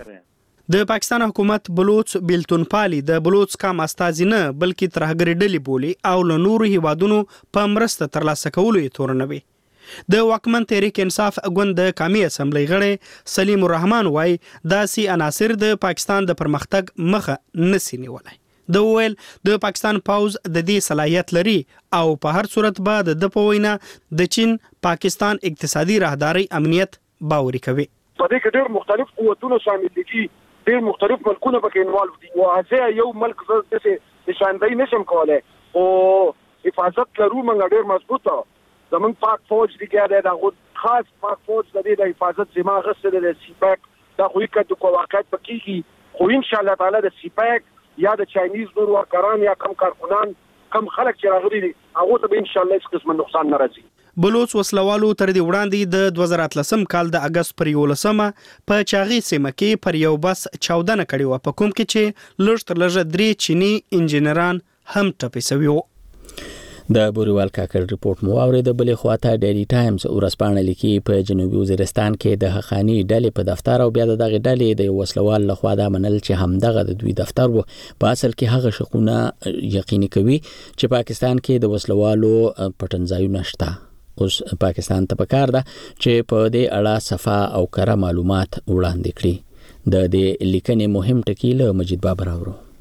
د پاکستان حکومت بلوچ بیلتون پالي د بلوچ کام استازي نه بلکې ترهګری ډلې بولي او له نورو هیوادونو په مرسته ترلاسه کولو یې تورنوي. د واکمن تحریک انصاف ګوند د قومي اسمبلی غړی سلیم الرحمن وای داسې عناصر د پاکستان د پرمختګ مخه نسی نیولای. د ویل د پاکستان پاوز د دې صلاحیت لري او په هر صورت به د پوینا د چین پاکستان اقتصادي راهداري امنیت باوري کوي. په دې کې ډېر مختلف قوتونه شامل دي ډېر مختلف ملکونه پکې انوالو دي او هغه یو ملک څه نشاندهي نشم کولای او حفاظت لرو موږ ډېر مضبوطه زمون پاک فوج دیگه ده دا خود خاص پاک فوج ده ده حفاظت زما غسل ده سیپاک دا خوی که دو قواقعات بکیگی خو انشاءالله تعالی ده سیپاک یا ده چاینیز نور ورکران یا کم کارکنان کم خلق چی راغلی دی اغو تا به انشاءالله اس قسم نقصان نرازی. بلوچ وسلوالو تر دې وړاندې د دوه زره اتلسم کال د اگست پر یولسمه په چاغي سیمه کې پر یو بس چاودنه کړې و په کوم کې چې لږ تر لږه درې چینی انجینران هم ټپي شوي وو. د بوریوال کاکړ ریپورت مو اورید. بلې خواته ډیلی ټایمز ورځپاڼه لیکي په جنوبي وزیرستان کې د حقانی ډلې په دفتر او بیا د دغه ډلې د وسلوال لخوا د منل چې همدغه د دوی دفتر وو په اصل کې هغه شقونه یقیني کوي چې پاکستان کې د وسلوالو پټنځایونه شته. اوس پاکستان ته پکار ده چې په دې اړه صفا او کره معلومات وړاندې کړي. د دې لیکنې مهم ټکی له مجید بابر اورو.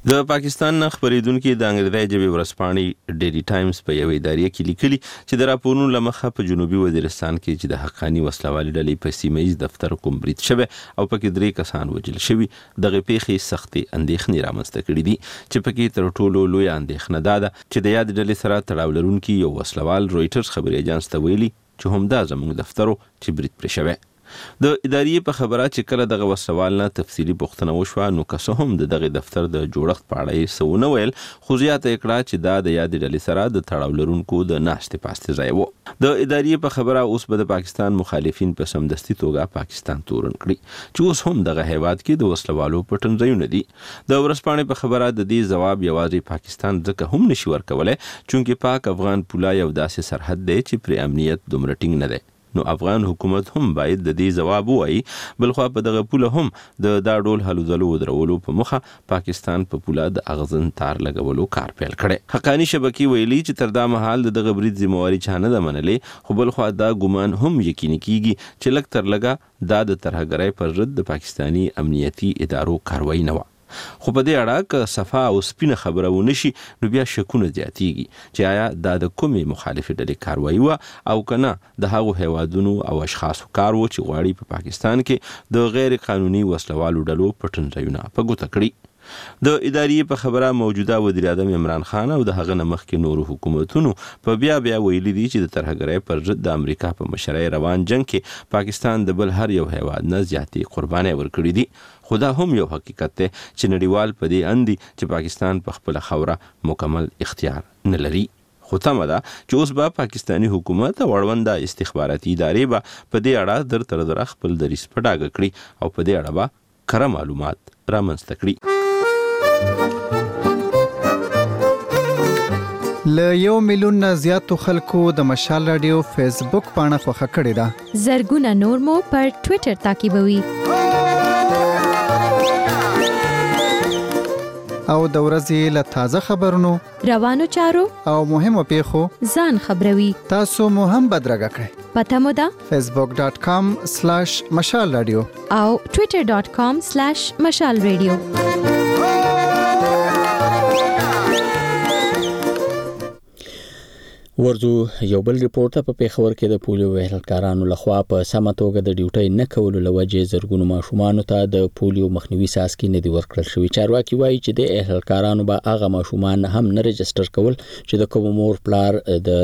د پاکستان خبرېدونکو د انګریزي ژبې ورځپاڼې ډیلی ټایمز په یوه ادارې کې لیکلي چې د راپورونو لمخه په جنوبي وزیرستان کې چې د حقانی وسلوالي ډلې په سیمه دفتر کوم برید شوه او پکې درې کسان وژل شوي دغه پیښې سختي اندېښنې رامنځته کړې دي چې پکې تر ټولو لوی اندېښنه ده چې د یاد ډلې سره تړاو لرونکي یو وسلوال رويټرز خبري اژانس ته ویلي چې همدا زموږ دفترو چې برید پرې شوه د ادارې په خبره چې کله دغه وسوال نه تفصیلی پوښتنه وشوه نو که څه هم د دغه دفتر د جوړښت په اړه یې څه ونه ویل خو زیاته یې کړه چې دا د یادې ډلې سره د تړاو لرونکو د ناستې پاستې ځای و د ادارې په خبره اوس به د پاکستان مخالفین په سمدستي توګه پاکستان تورن کړي چې اوس هم دغه هیواد کې د وسلوالو پټنځایونه دي د ورځپاڼې په خبره د دې ځواب یوازې پاکستان ځکه هم نشي ورکولای چونکې پاک افغان پوله یو داسې سرحد دی چې پر امنیت دومره ټینګ نه دی نو افغان حکومت هم باید د دې جواب وایي بلخو په دغه پوله هم د دا ډول هلو ځلو ودرولو په مخه پاکستان په پوله د اغزن تار لګولو کار پیل کړي حقانی شبکې ویلي چې تر دا مهال دغه برید ذمہواری چانه ده منلې خو بلخو دا ګمان هم یقیني کیږي چې لک تر لګه دا د ترهګرۍ پر ضد د پاکستانی امنیتي ادارو کاروایی نه و خو په دې اړه که صفا او سپینه خبره ونشي نو بیا شکونه زیاتیږي چې آیا دا د کومې مخالفه ډلې کاروایی و او کنه د هغو هیوادونو او اشخاصو کار و چې غواړي په پاکستان کې د غیر قانوني وسلوالو ډلو پټنځایونه په ګوته کړي د ادارې په خبره موجوده وزیر اعظم عمران خان او د هغه مخکې نورو حکومتونو په بیا بیا ویلي دي چې د ترهګرۍ پر ضد د امریکا په مشرۍ روان جنگ کې پاکستان د بل هر یو هیواد نه زیاتې قربانۍ ورکړي دي خدا هم یو حقیقت دی چې نړیوال په دې اندي چې پاکستان په خپل خوره مکمل اختیار نه لري خو تمه ده چې اوس به پاکستانی حکومت او اړونده استخباراتي ادارې به په دې اړه در تر در خپل دریځ په ډاګه کړي او په دې اړه به کره معلومات رامنځته کړي ل یو میلیون نه زیاتو خلکو د مشال رادیو فیسبوک پاڼه خوښه کړې ده زرګونه نور مو پر ټوئیټر تعقیبوي او د ورځې له تازه خبرونو روانو چارو او مهمو پیښو ځان خبروي تاسو مو هم بدرګه کړئ پته مو ده facebook dot com slash مشال رادیو او twitter dot com slash مشال رادیو ورځو یو بل ریپورت په پیښور کې د پولیو وهلکارانو لخوا په سمه توګه د ډیوټۍ نه کولو لوجې زرګونو ماشومان ته د پولیو مخنیوي ساسکي نه دی ورکړل شوی چارواکي وایي چې د وهلکارانو به هغه ماشومان هم نه ريجستر کول چې د کوم مور پلار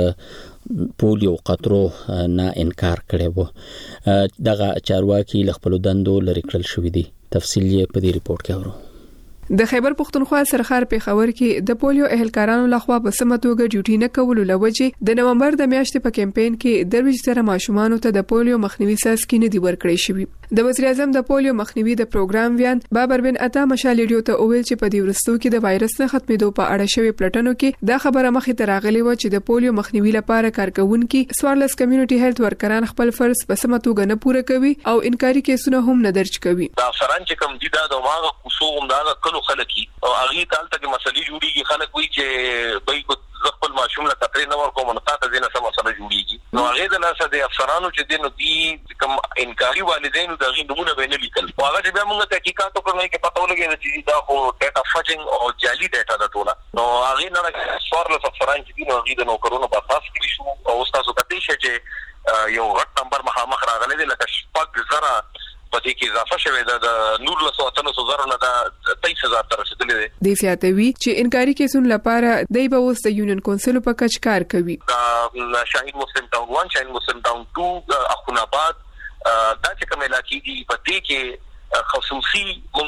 د پولیو قطرو نه انکار کړي وو دغه چارواکي خپل دندو لري کړل شوی دی تفصیل یې په دې ریپورت کې اورو د خیبر پختونخوا سرخار پیښور کې د پولیو اهلکارانو لخوا په سمه توګه ډیوټي نه کولو لوجې د نومبر د میاشتې په کمپاین کې درویش سره ماشومان ته د پولیو مخنیوي ساسکي نه دی ورکړی شوی د وزیر اعظم د پولیو مخنیوي د پروګرام ویان بابر بن عطا مشال ریډیو ته ویل چې په دې ورستو کې د وایرس نه ختمېدو په اړه شوی پلټنو کې دا خبره مخې ته راغلې و چې د پولیو مخنیوي لپاره کارکونکو سوارلس کمیونټي هیلث ورکران خپل فرض په سمه توګه نه پوره کوي او انکاري کیسونه هم نه درج کوي دا فران چې کوم دي دا د ماغه کوسوم دا کلو خلکی او هغه تالته کې مسلې جوړیږي خلک وایي چې بای کو خپل ماشوم له خطرې نه ورکوم نو تاسو دې نه سم مسله جوړیږي نو هغه د لاسه د افسرانو چې دین دي کوم انکاري والدینو د غي نمونه به نه لیکل او هغه چې بیا موږ تحقیقات وکړو کې پته ولګي چې دا خو ډاټا فاجینګ او جعلي ډاټا ده ټوله نو هغه نه سوارلس افسران چې دین هغه د نوکرونو په اساس کې شو او تاسو کته شي چې یو غټ نمبر مخامخ راغلی دی لکه شپږ زره پدې کې اضافه شوه د نور له سواتنو زره نه د تیس هزار تر رسیدلې ده د سیاتوي چې انکاري کیسون لپاره د بوس د یونین کونسل په کچ کار کوي دا شاهین مسلم ټاون واحد شاهین مسلم ټاون دوه اخوناباد دا چې کوم علاقې دي په دې کې خصوصي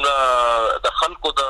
موږ د خلکو د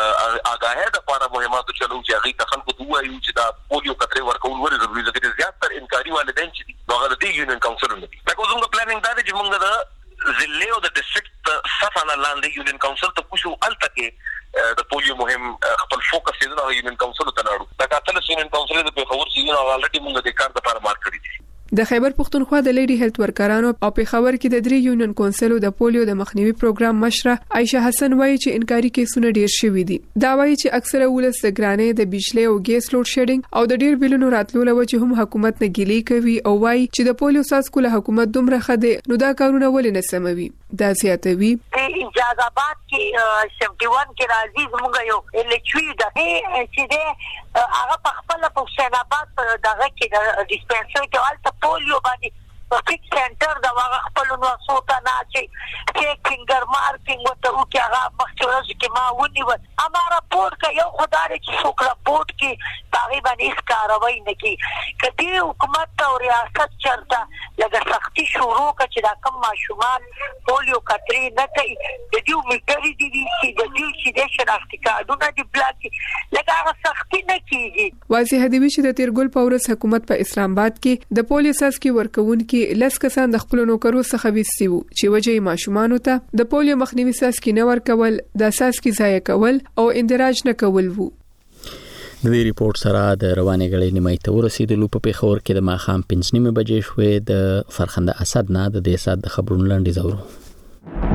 آگاهی د لپاره مهمات چلو چې هغه د خلکو دوه یو چې دا پولیو کترې ورکول ورې ضروري ده چې زیات تر انکاري والدین چې هغه د یونین کونسل نه دي دا کومه پلانینګ دا چې موږ د ضلع او د ډیسټریکټ صفانه لاندې یونین کونسل ته کوشو الته کې د پولیو مهم خپل فوکس یې د یونین کونسل ته لاړو دا کاتل یونین کونسل د پیښور سیمه الریډي موږ د کار لپاره مارک کړی دي د خیبر پختونخوا د لیډي هیلث ورکرانو او پیښور کې د درې یونین کونسل د پولیو د مخنیوي پروګرام مشره عائشه حسن وایي چې انکاري کیسونه ډیر شوي دي دا وایي چې اکثره ولس د ګرانې د بجلی او ګیس لوډ شیډینګ او د ډیر بلونو راتلو لوي چې هم حکومت نه ګیلې کوي او وایي چې د پولیو ساسکو له حکومت دومره خده نو دا کارونه ولې نه سموي دا زیاتوي اجازهات کې سیفټي ون کې راځي زموږ یو الچوي د چې د هغه په خپل په حسین آباد دغه کې د ډیسپنسري کې الته پولیو باندې په فیک سنټر دا هغه خپل نو سوتا نه چې چې فینګر مارکینګ وته او کې هغه مخکې چې ما ونی و اما راپور کې یو خدای چې څوک راپورټ کې تقریبا هیڅ کاروي نه کوي کدي حکومت او ریاست چرته لږه سختي شروع کړي چې دا کم ماشومان پولیو کتري نه کوي د دې میټري دي چې د دې چې د شناختی کارډونه دی بلاک لږه سختي نه کیږي واضح دی چې د تیرګل پورس حکومت په اسلام آباد کې د پولیو ساس کې ورکون کې لس کسان د خپل نوکرو څخه ویستي وو چې وجه ماشومان ته د پولیو مخنیوي ساس کې نه ورکول د اساس کې ضایع کول او اندراج نه کول وو. د دې ریپورت سره د روانې غړې نیمه ته ورسېدلو په پیښور کې د ماخام پنځه نیمه بجې شوې د فرخنده اسد نه د دې سات د خبرونو لاندې زورو.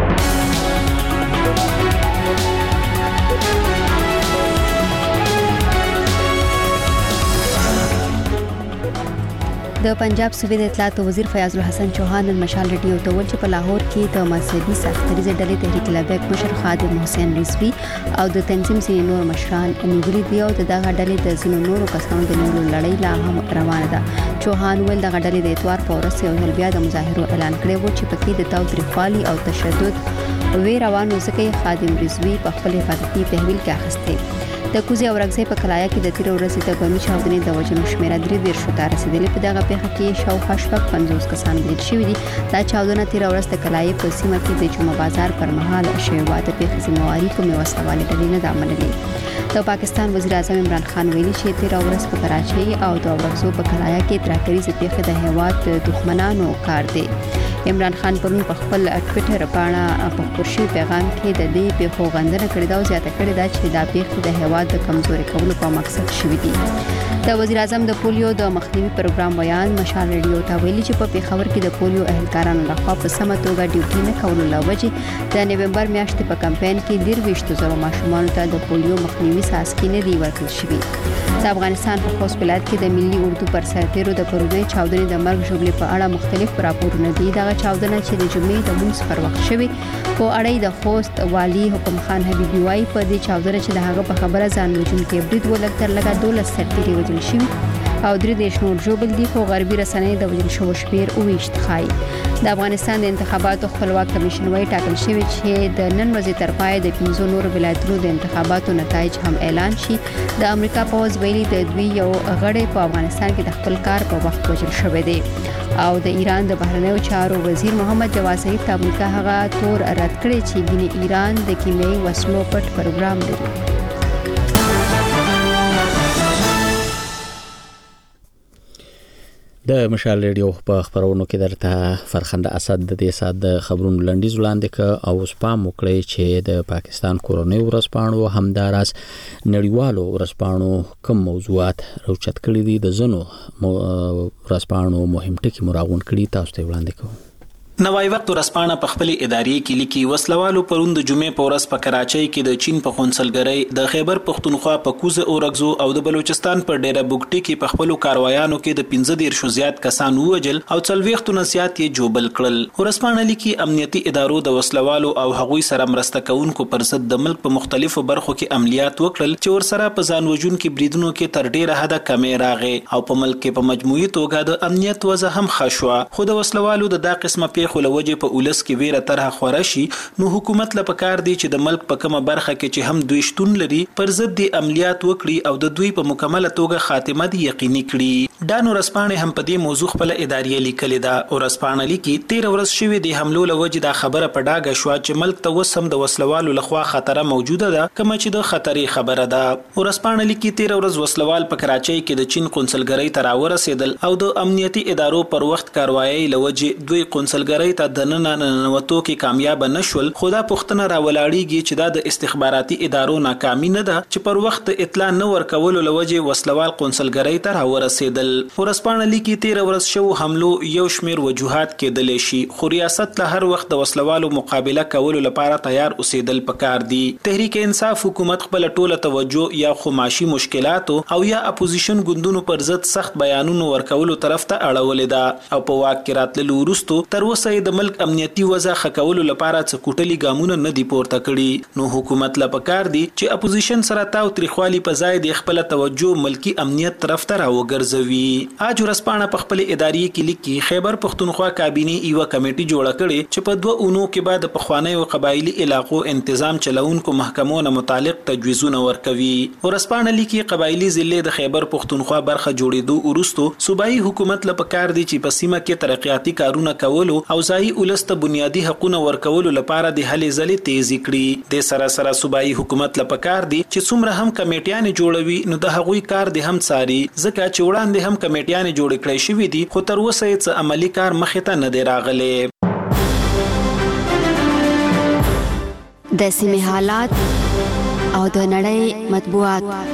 د پنجاب صوبې د اطلاعات وزیر فیاض الحسن چوهان د مشال رادیو ته ویل چې په لاهور کې د مذهبي سختریزه ډلې تحریک لبیک مشر خادم حسین رضوی او د تنظیم ځینې نور مشران نیولي دي او دغه ډلې د ځینو نورو کسانو د نیولو لړۍ لا هم روانه ده. چوهان ویل دغه ډلې د اتوار په ورځ یو ځل بیا د مظاهرو اعلان کړی و چې پکې د تاوتریخوالي او تشدد وی روانو ځکه خادم رضوی په خپل حفاظتي تحویل کې اخیسته. د کوزي او رغزي په کلایا کې د تیر ورځې د بمي چاودنې د وجنو شمیره درې دېرش ته رسیدلې. په دغه پیښه کې شاوخوا شپږ پنځوس کسان وژل شوي دي. دا چاودنه تیر ورځ د کلایې په سیمه کې د جمعه بازار پر مهال شوې وه. د پیښې ذمہواري کومې وسلوالې ډلې نه ده منلې. د پاکستان وزیر اعظم عمران خان ویلي چې تیر ورځ په کراچۍ او د ورغزو په کلایا کې تراکریزه پیښه د هیواد د دښمنانو کار دی. عمران خان پرون په خپل ټوئیټر باندې په خورشي پیغام کې د دې پیښو غندنه کړې ده او زیاته کړې ده چې دا پیښې د هیواد د کمزوري کولو په مقصد شوې دي. د وزیر اعظم د پولیو د مخنیوي پروګرام بیان مشال رادیو ته ویلي چې په پیښور کې د پولیو اهلکارانو لخوا په سمه توګه ډیوټي نه کولو لوجه د نومبر میاشتې په کمپاین کې ډیر ویشتو زره ماشومان ته د پولیو مخنیوي ساسکي نه دی ورکړل شوی. د افغانستان په خوست ولایت کې د ملي اردو پر سرتیرو د پرونی چاودنې د مرګ ژوبلې په اړه مختلف راپورونه دي. دا چاودنه چې د جمعې د مونږ پر وخت شوی په اړه د خوست والی حکم خان حبیبي وايي په دې چاودنه چې د هغه په خبره ځان وژونکي برید ولګ تر لګا دولس سرتیري وژل شوي او درې دیش نور ژوبل دي خو غربي رسنۍ د وژل شوو شمېر اوویشت ښایي. د افغانستان د انتخاباتو خپلواک کمیشن وايي ټاکل شوی چې د نن ورځې تر پای د پنځو نورو ولایتونو د انتخاباتو نتایج هم اعلان شي. د امریکا پوز ویلي د دوی یو غړی په افغانستان کې د خپل کار په وخت وژل شوی دی او د ایران د بهرنیو چارو وزیر محمد جواد ظریف د امریکا هغه تور رد کړی چې ګینه ایران د کیمیاوي وسلو پټ پروګرام لري. د مشال رادیو په خبرونو کې درته فرخنده اسد د دې سات د خبرونو لنډیز وړاندې ک او سپام وکړي چې د پاکستان کورونی ورسپانو همداراز نړیوالو ورسپانو کوم موضوعات روچت کړي دي د زنو ورسپانو مهم ټکی مراغون کړي تاسو ته وړاندې کوم. نوای وخت ورسپانه په خپل ادارې کې لیکي وسلوالو پرون د جمعې په ورځ په کراچۍ کې د چین په قونسلګرۍ د خیبر پختونخوا په کوزه او رغزو او د بلوچستان په ډیره بوګټي کې په خپل کاروایانو کې د پنځه ډیر شو زیات کسان وژل او څلويختو نسيات یې جوبل کړل. ورسپانه لیکي امنیتي ادارو د وسلوالو او هغوی سره مرسته کوونکو پر ضد د ملک په مختلفو برخو کې عملیات وکړل چې ورسره په ځان وژونکو بریدونو کې تر ډیره حده کمې راغې او په ملک کې په مجموعي توګه د امنیت وضع هم خښوا. خو د وسلوالو د دا قسمه خو لوجه په اولس کې ویره طرح خورشي نو حکومت له پکار دی چې د ملک په کومه برخه کې چې هم دوی شتون لري پر ضد د عملیات وکړي او د دوی په مکمله توګه خاتمه دی یقیني کړي. دانو رسپانه هم په دې موضوع خپل اداري لیکل دا او رسپانه لیکي تیر ورځ شوی د حملو لوجه د خبره په ډاګه شو چې ملک ته وسم د وسلوالو لخوا خطر موجوده ده کوم چې د خطرې خبره ده. او رسپانه لیکي تیر ورځ وسلوال په کراچۍ کې د چین قونسلګرۍ ته راورسېدل او د امنیتي ادارو پر وخت کاروایی لوجه دوی قونسلګرۍ ته د نن ننوتو کې کامیاب نشول. خدا پښتنه راولاړیږي چې دا د استخباراتي ادارو ناکامي نه ده چې پر وخت اطلاع نه ورکول لوجه وسلوال قونسلګرۍ ته راورسېدل. ولیدل. ورسپانه لیکي تیر ورځ شو حملو یو شمیر وجوهات کېدل شي خو ریاست له هر وخت د وسلوالو مقابله کولو لپاره تیار اوسېدل پکار دي. تحریک انصاف حکومت خپل ټوله توجه یا خماشي مشکلاتو او یا اپوزیشن ګوندونو پر ضد سخت بیانونو ورکولو طرف ته اړولې ده او په واک کې راتللو وروسته تر اوسه د ملک امنیتي وضع ښه کولو لپاره څه کوټلي ګامونه نه دي پورته کړي. نو حکومت له پکار دي چې اپوزیشن سره تاو تریخوالي په ځای د خپل توجه ملکی امنیت طرف ته راوګرځوي. اج ورسپانه په خپل اداري کې لیکي خیبر پختونخوا کابینه یو کمیټي جوړه کړي چې په دوه اونو کې بعد په خوانیو قبایلی علاقو تنظیم چلونکو محکمو نه متعلق تجویزونه ورکوي. ورسپانه لیکي قبایلی ضلع د خیبر پختونخوا برخه جوړېدو وروسته صوبایي حکومت له پکار دي چې په سیمه کې ترقیاتي کارونه کولو او ځای ولست بنیادی حقوقونه ورکولو لپاره د هلې ځلې تیزی کړي. د سره سره صوبایي حکومت له پکار دي چې څومره هم کمیټیان جوړوي نو د هغوی کار د هم ساري ځکه چې وړاندې هم کمیټیان جوړ کړي شوی دي خو تر اوسه یې عملی کار مخې ته نه دی راغلی. د سیمې حالات او د نړۍ مطبوعات.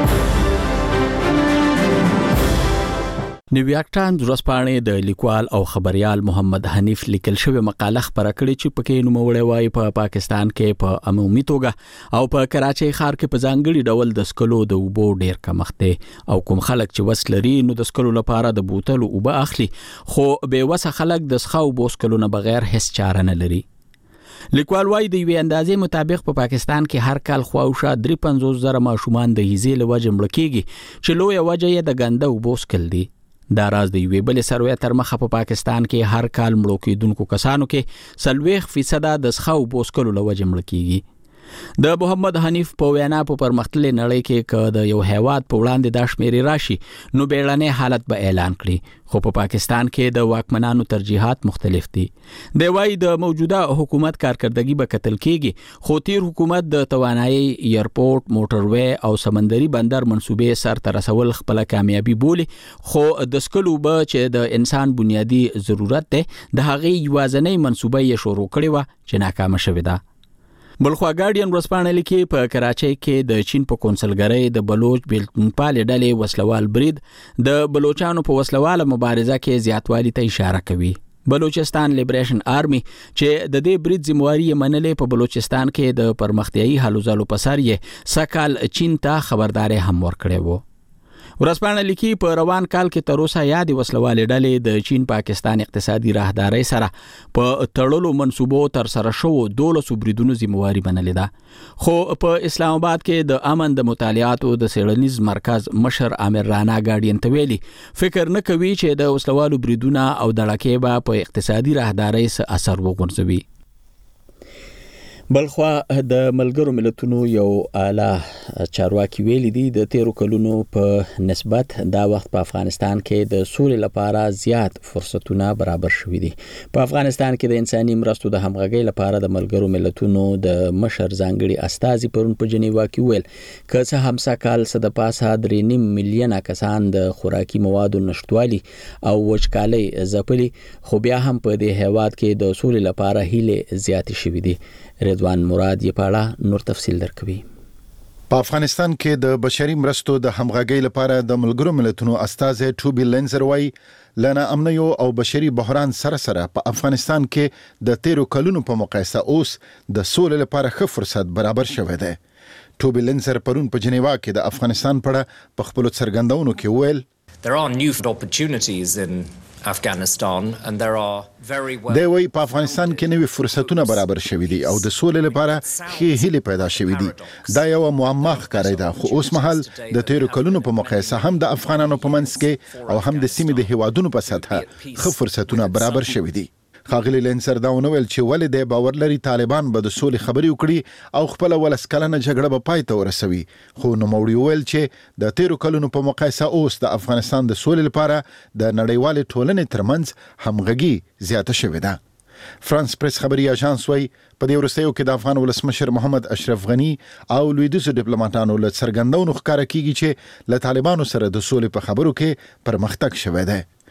نیویارک ټایمز ورځپاڼې د لیکوال او خبريال محمد حنیف لیکل شوی مقاله خبره کړې چې پکې نوموړی وايي په پا پاکستان کې په پا عمومي توګه او په کراچۍ ښار کې په ځانګړي ډول د سکلو د اوبو ډیر کمښت دی او کوم خلک چې وس لري نو د سکلو لپاره د بوتلو اوبه اخلي خو به وسه خلک د څښاک اوبو سکلو نه بغیر هیڅ چاره نه لري. لیکوال وايي د یوې اندازې مطابق په پا پاکستان کې هر کال خواوشا درې پنځوس زره ماشومان د هیزې له وجې مړه کیږي چې لویه وجه یې د ګنده اوبو سکل دی. دا راز د یوې بلې سروې تر مخه په پاکستان کې هر کال مړو کېدونکو کسانو کې سلويخ فیصد د څښاک اوبو سکلو له وجې مړه کیږي. د محمد حنیف په وینا په پرمختللې نړۍ کې که د یو هیواد په وړاندې د شمیرې راشي نو بیړنی حالت به اعلان کړي خو په پاکستان کې د واکمنانو ترجیحات مختلف دي. د وايي د موجوده حکومت کارکردګي به کتل کیږي خو تیر حکومت د توانایي ایرپورټ موټروي او سمندري بندر منصوبې سر ته رسول خپل کامیابی بولي خو د سکلو به چې د انسان بنیادی ضرورت ده د هغې یوازنۍ منصوبه یې شروع کړې و چې ناکامه شوې ده. بلخوا ګارډین ورځپاڼه لیکي په کراچۍ کې د چین په کونسلګرۍ د بلوچ بیلتونپال ډلې وسلوال برید د بلوچانو په وسلواله مبارزه کې زیاتوالی ته اشاره کوي. بلوچستان لیبریشن آرمی چې د دې برید ذمہواری منلې په بلوچستان کې د پرمختیایي هلو ځلو په سر یې سکهال چین ته خبرداري هم ورکړې وو. ورځپاڼه لیکي په روان کال کې تر اوسه یادې وسلوالې ډلې د چین پاکستان اقتصادي راهدارۍ سره په تړلو منصوبو تر سره شو دولس بریدونو ذمہواری منلې ده خو په اسلام آباد کې د امن د مطالعاتو د سیړنیز مرکز مشر عامر رانا ګارډین ته ویلي فکر نه کوي چې د وسلوالو بریدونه او دړکې به په اقتصادي راهدارۍ سره اثر وغورځوي. بلخوا د ملګرو ملتونو یو اعلی چارواکي ویلي دي د تیرو کلونو په نسبت دا وخت په افغانستان کې د سولې لپاره زیات فرصتونه برابر شوي دي. په افغانستان کې د انساني مرستو د همغږۍ لپاره د ملګرو ملتونو د مشر ځانګړي استازي پرون په جنیوا کې ویل که څه هم سکهال څه د پاسه درې نیم میلیونه کسان د خوراکي موادو نشټوالي او وچکالۍ ځپلي خو بیا هم په دې هیواد کې د سولې لپاره هیله زیاتې شوي دي. رضوان مراد یې پاړه نور تفصیل درکوي. په افغانستان کې د بشري مرستو د همغږۍ لپاره د ملګرو ملتونو استازي ټوبي لینزر وايي لنا امنیو او بشري بحران سره سره په افغانستان کې د تیرو کلونو په مقایسه اوس د سولې لپاره ښه فرصت برابر شوی دی. ټوبي لینزر پرون په جنیوا کې د افغانستان په اړه په خپل څرګندونو کې ویل There are new opportunities in Afghanistan and there are very well دی وی په افغانستان کې نوې فرصتونه برابر شوي دي او د سولې لپاره ښې هیلې پیدا شوي دي. دا یو معما ښکاري ده خو اوس مهال د تیرو کلونو په مقایسه هم د افغانانو په منځ کې او هم د سیمې د هیوادونو په سطحه ښه فرصتونه برابر شوي دي. خاغلی لینسر دا ونویل چې ولې د باور لري طالبان به د سولې خبرې وکړي او خپل ولس کلنه جګړه به پای ته ورسوي خو نوموړي ویل چې د تیرو کلونو په مقایسه اوس د افغانستان د سولې لپاره د نړیوالې ټولنې ترمنځ همغږي زیاته شوې ده. فرانس پریس خبري اژانس وايي په دې ورستیو کې د افغان ولسمشر محمد اشرف غنی او لویدیځو ډیپلوماټانو له څرګندونو ښکاره کیږي چې له طالبانو سره د سولې په خبرو کې پرمختګ شوی دی.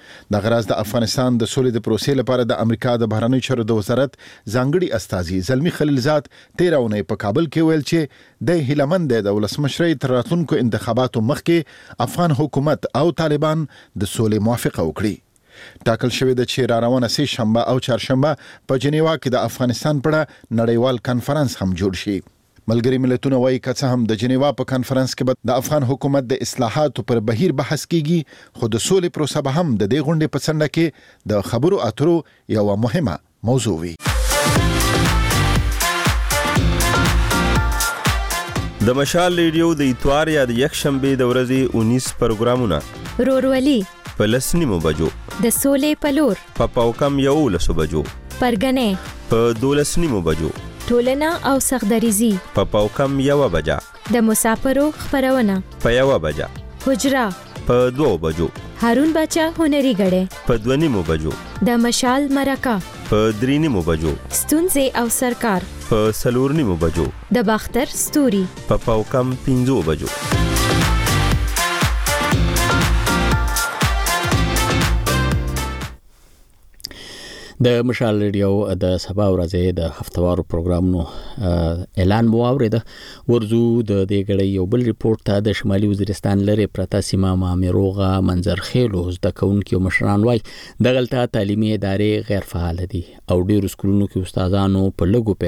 د غراز د افغانستان د سولې د پروسې لپاره د امریکا د بهرنیو چارو د وزارت ځانګړي استازي زلمی خلیلزاد تیرونه په کابل کې ویل چې د هیلمند د ولسمشرۍ تر راتلونکو انتخاباتو مخکې افغان حکومت او طالبان د سولې موافقه وکړي. ټاکل شوی د چې را روانه سه شنبه او چهارشنبه په جنیوا کې د افغانستان په اړه نړیوال کانفرنس هم جوړ شي. ملګری ملتونه وايي که هم د جنیوا په کانفرنس کې به د افغان حکومت د اصلاحاتو پر بهیر بحث کیږي، خو د سولې پروسه به هم د دې غونډې په څنډه کې د خبرو اترو یو مهمه موضوع وي. د مشال ریډیو د اتوار یا د یک شنبه د ورځې اونیس پروګرامونه رورولي په لسنیمو بجو، د سولې پلور په پاوکم یو لسو بجو، پرګنې په دولسنیمو بجو، ټولنه او سخدریزي په پاوکم یو بجا، د مسافرو خبرونه په یو بجا، حجرا په دوه بجو، هارون بچا هنري غړې په دونیمو بجو، د مشال مرکه په درینیمو بجو، ستونزې او سرکار په سلورنیمو بجو، د باختر ستوري په پاوکم پنځو بجو. د مشال ریډیو د سبا ورځې د هفتوارو پروګرامونو اعلان مو اورید. ورزو د دې غړي یو بل ریپورت ته د شمالي وزیرستان لري پرتا سیمه مامیروغه منظرخیلو د کونکو مشران وای د غلطه تعلیمي ادارې غیر فعال دي او ډیرو سکولونو کې استادانو په لګو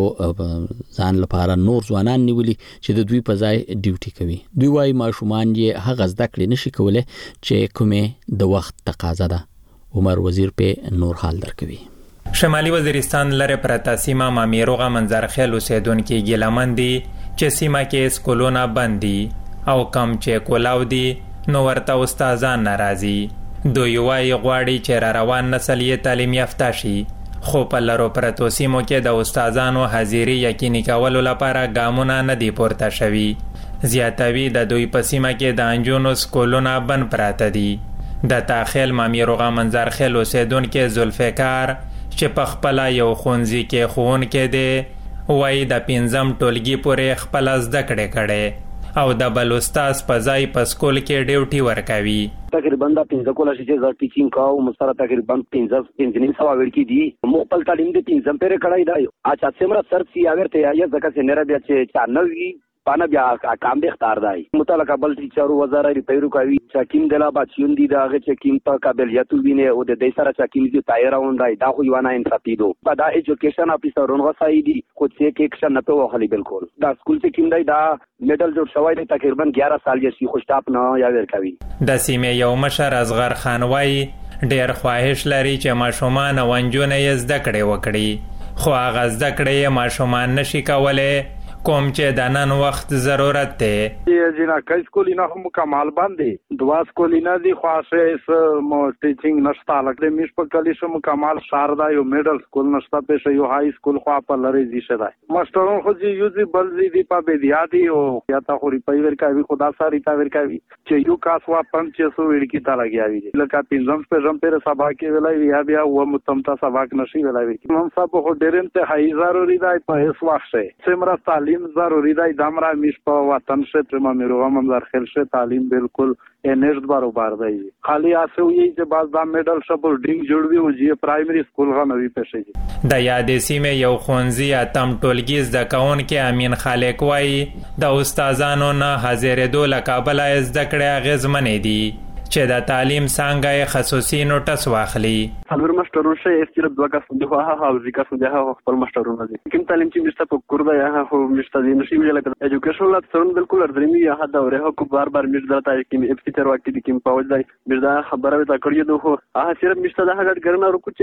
پیسو ځان لپاره نور ځوانان نیولي چې د دوی په ځای ډیوټي کوي. دوی وای ماشومان یې هغه زده کړې نشي کولای چې کومه د وخت تقاضا ده. عمر وزیر په نور حال درکوي. شمالي وزیرستان لره پرتا سیمه مامیروغه منظرخیل اوسیدونکو ګیلمندي چې سیمه کې سکولونه بندي او کم چې کولاو دي نو ورته استادان ناراضي. دوی وايي غواړي چې را روان نسل یې تعلیم یافته شي، خو په لرو پرتو سیمو کې د استادانو حاضری یقیني کولو لپاره ګامونه نه دي پورته شوي. زیاتوي د دوی په سیمه کې د انجونو سکولونه بند پراته دي. د تاخیل مامیروغه منظرخیل اوسیدونکو ذوالفقار چې په خپل یو خونځي کې خون کې دی وای د پنځم ټولګي پورې خپل زده کړې کړي او د بل استاد په ځای په سکول کې ډیوټي ورکوي. تقریبا دا پنځه کولا چې زه ټیچینګ کوم مستره تقریبا پنځه پنځه سوا ورکی دي مو خپل تعلیم دې پنځم پیر کړای دی. اچھا سمرا سر سی اگر ته یا ځکه چې نره بیا چې چانوي پانا بیا کام به اختیار دی متعلقه بل ټیچر وزاره ریپیرو کوي چکیم دلا بچون دي دا چې کیم په قابلیت ویني او د دې سره چکیم دي تایر راوندای دا خو یو نه انفرادیدو په دا ایجوکیشن افیسر اونغه سایدي خو چې کې اکشن نه په وخلی بالکل دا سکول چې کیم دی دا میډل جوړ شوی دی تقریبا یازده سال یې شي خوشتاپ نه یا ور کوي. د سیمه یو مشر اصغر خان وای ډیر خواهش لري چې ماشومان وانجونه یې زده کړي وکړي، خو هغه زده کړي ماشومان نشي کولای کوم چې د نن وخت ضرورت دی. جنا کای سکولینا هم کمال باندې دوا سکولینا دی خاصه اس مو ټیچینګ نشتا لکه میش په کلی شم کمال شاردا یو میډل سکول نشتا پېښه یو های سکول خو په لری دي شدا ماسترون خو جی یوزي بلزي دی په بیا دی او یا تا خو ری پایور کوي خدا ساري تا ور کوي چې یو کاس وا پنځه سو وړ کی تا لګیاوي لکه پنځم په زم پر سبا کې ویلای یا بیا و متمتا سبا کې نشي ویلای موږ صاحب خو ډېر ته هاي ضروري دی په هیڅ وخت سمرا تعلیم ضروری دی دمرا میش په وطن شه مامیروغه منظرخیل شه تعلیم بالکل انرژ برابر دی. خالی اسو یی چې باز دا میډل شپل ډینګ جوړوي او جی پرایمری سکول غنوي پېښې د یادې سیمه یو خونځي اتم ټولګي زده کوونکو امین خالق وای د استادانو نه حاضرېدو له کابل زده کړې اغیزمنې دي چې د تعلیم څنګه خصوصي نوټس واخلي. څلور ماسترونه شي استرب دوه کس د هغه حاضر کس د هغه خپل ماسترونه دي کوم تعلیم چې مشته په کوردا یا هغه مشته دي نشي ویل کړه ایجوکیشن لا څون بالکل ارزمي یا حدا اوره کو بار بار مش درته کې اف تر وخت دي کوم پاوځ دی مردا خبره وتا کړی دوه هغه صرف مشته د هغه ګرنه ورکو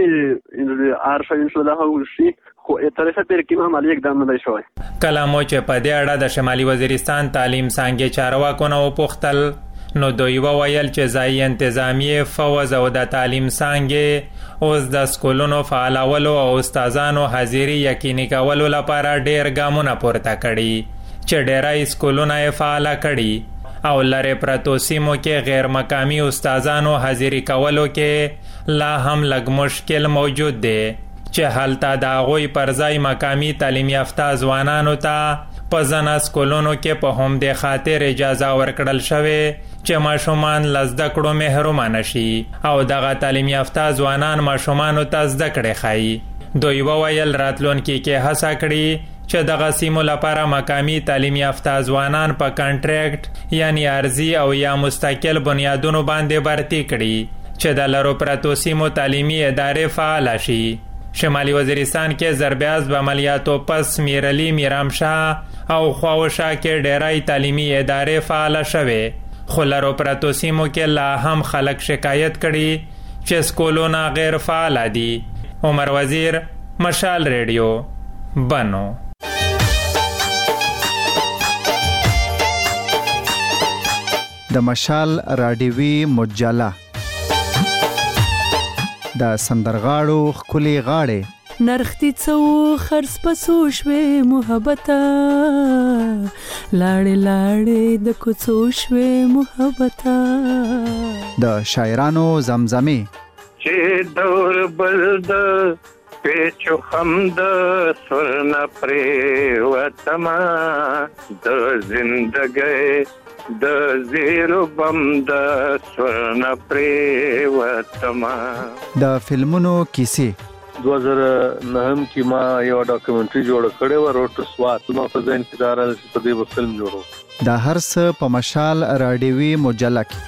چې ار شین شو د هغه شي خو اترسه پر کې هم عملی اقدام نه شوی. کلامو چې په دې اړه د شمالي وزیرستان تعلیم څنګه چارواکو نو پوښتل نو دوی وویل چې ځای انتظامی فوز او د تعلیم څنګه اوس د سکولونو فعالولو او استادانو حاضری یقیني کولو لپاره ډیر ګامونه پورته کړي چې ډیرای سکولونه فعال کړي او لره پرتو سیمو کې غیر مقامی استادانو حاضری کولو کې لا هم لږ مشکل موجود دی چې حالت د غوي پر ځای مقامی تعلیم یافته ځوانانو ته په ځنه سکولونو کې په همدې خاطر اجازه ورکړل شوې چې ماشومان له زده کړو محرومانه شي او دغه تعلیم یافته ځوانان ماشومانو ته زده کړې ښایي. دوی وویل راتلونکي کې هڅه کړي چې دغه سیمو لپاره مقامی تعلیم یافته ځوانان په کانټریکټ یعنی ارزي او یا مستقل بنیادونو باندې برتی کړي چې د لرو پرتو سیمو تعلیمي ادارې فعال شي. شمالي وزیرستان کې ضربیاز به عملیاتو پس میرعلی میرامشاه او خواوشا کې ډیرای تعلیمي ادارې فعال شوه، خو لرو پرتو سیمو کې لا هم خلک شکایت کړي چې سکولونه غیر فعال دي. عمر وزیر، مشال ریډیو، بنو. د مشال راډیوي مجله د سندرغاړو خولي غاړې نرختی څو خرڅ پسو شوي محبت لاړې لاړې د کوڅو شوي محبت د شاعرانو زمزمه چې دور بل د پیچو خم د سرنا پرې وتما د زندګۍ د زیرو بم د سرنا پرې وتما. د فلمونو کیسې دو هزار نهم کې ما یو ډاکومنټري جوړ کړی و روټ سوات، ما په ځین کې دار په دې په فلم جوړو. د هر څه په مشال راډیوي مجله کې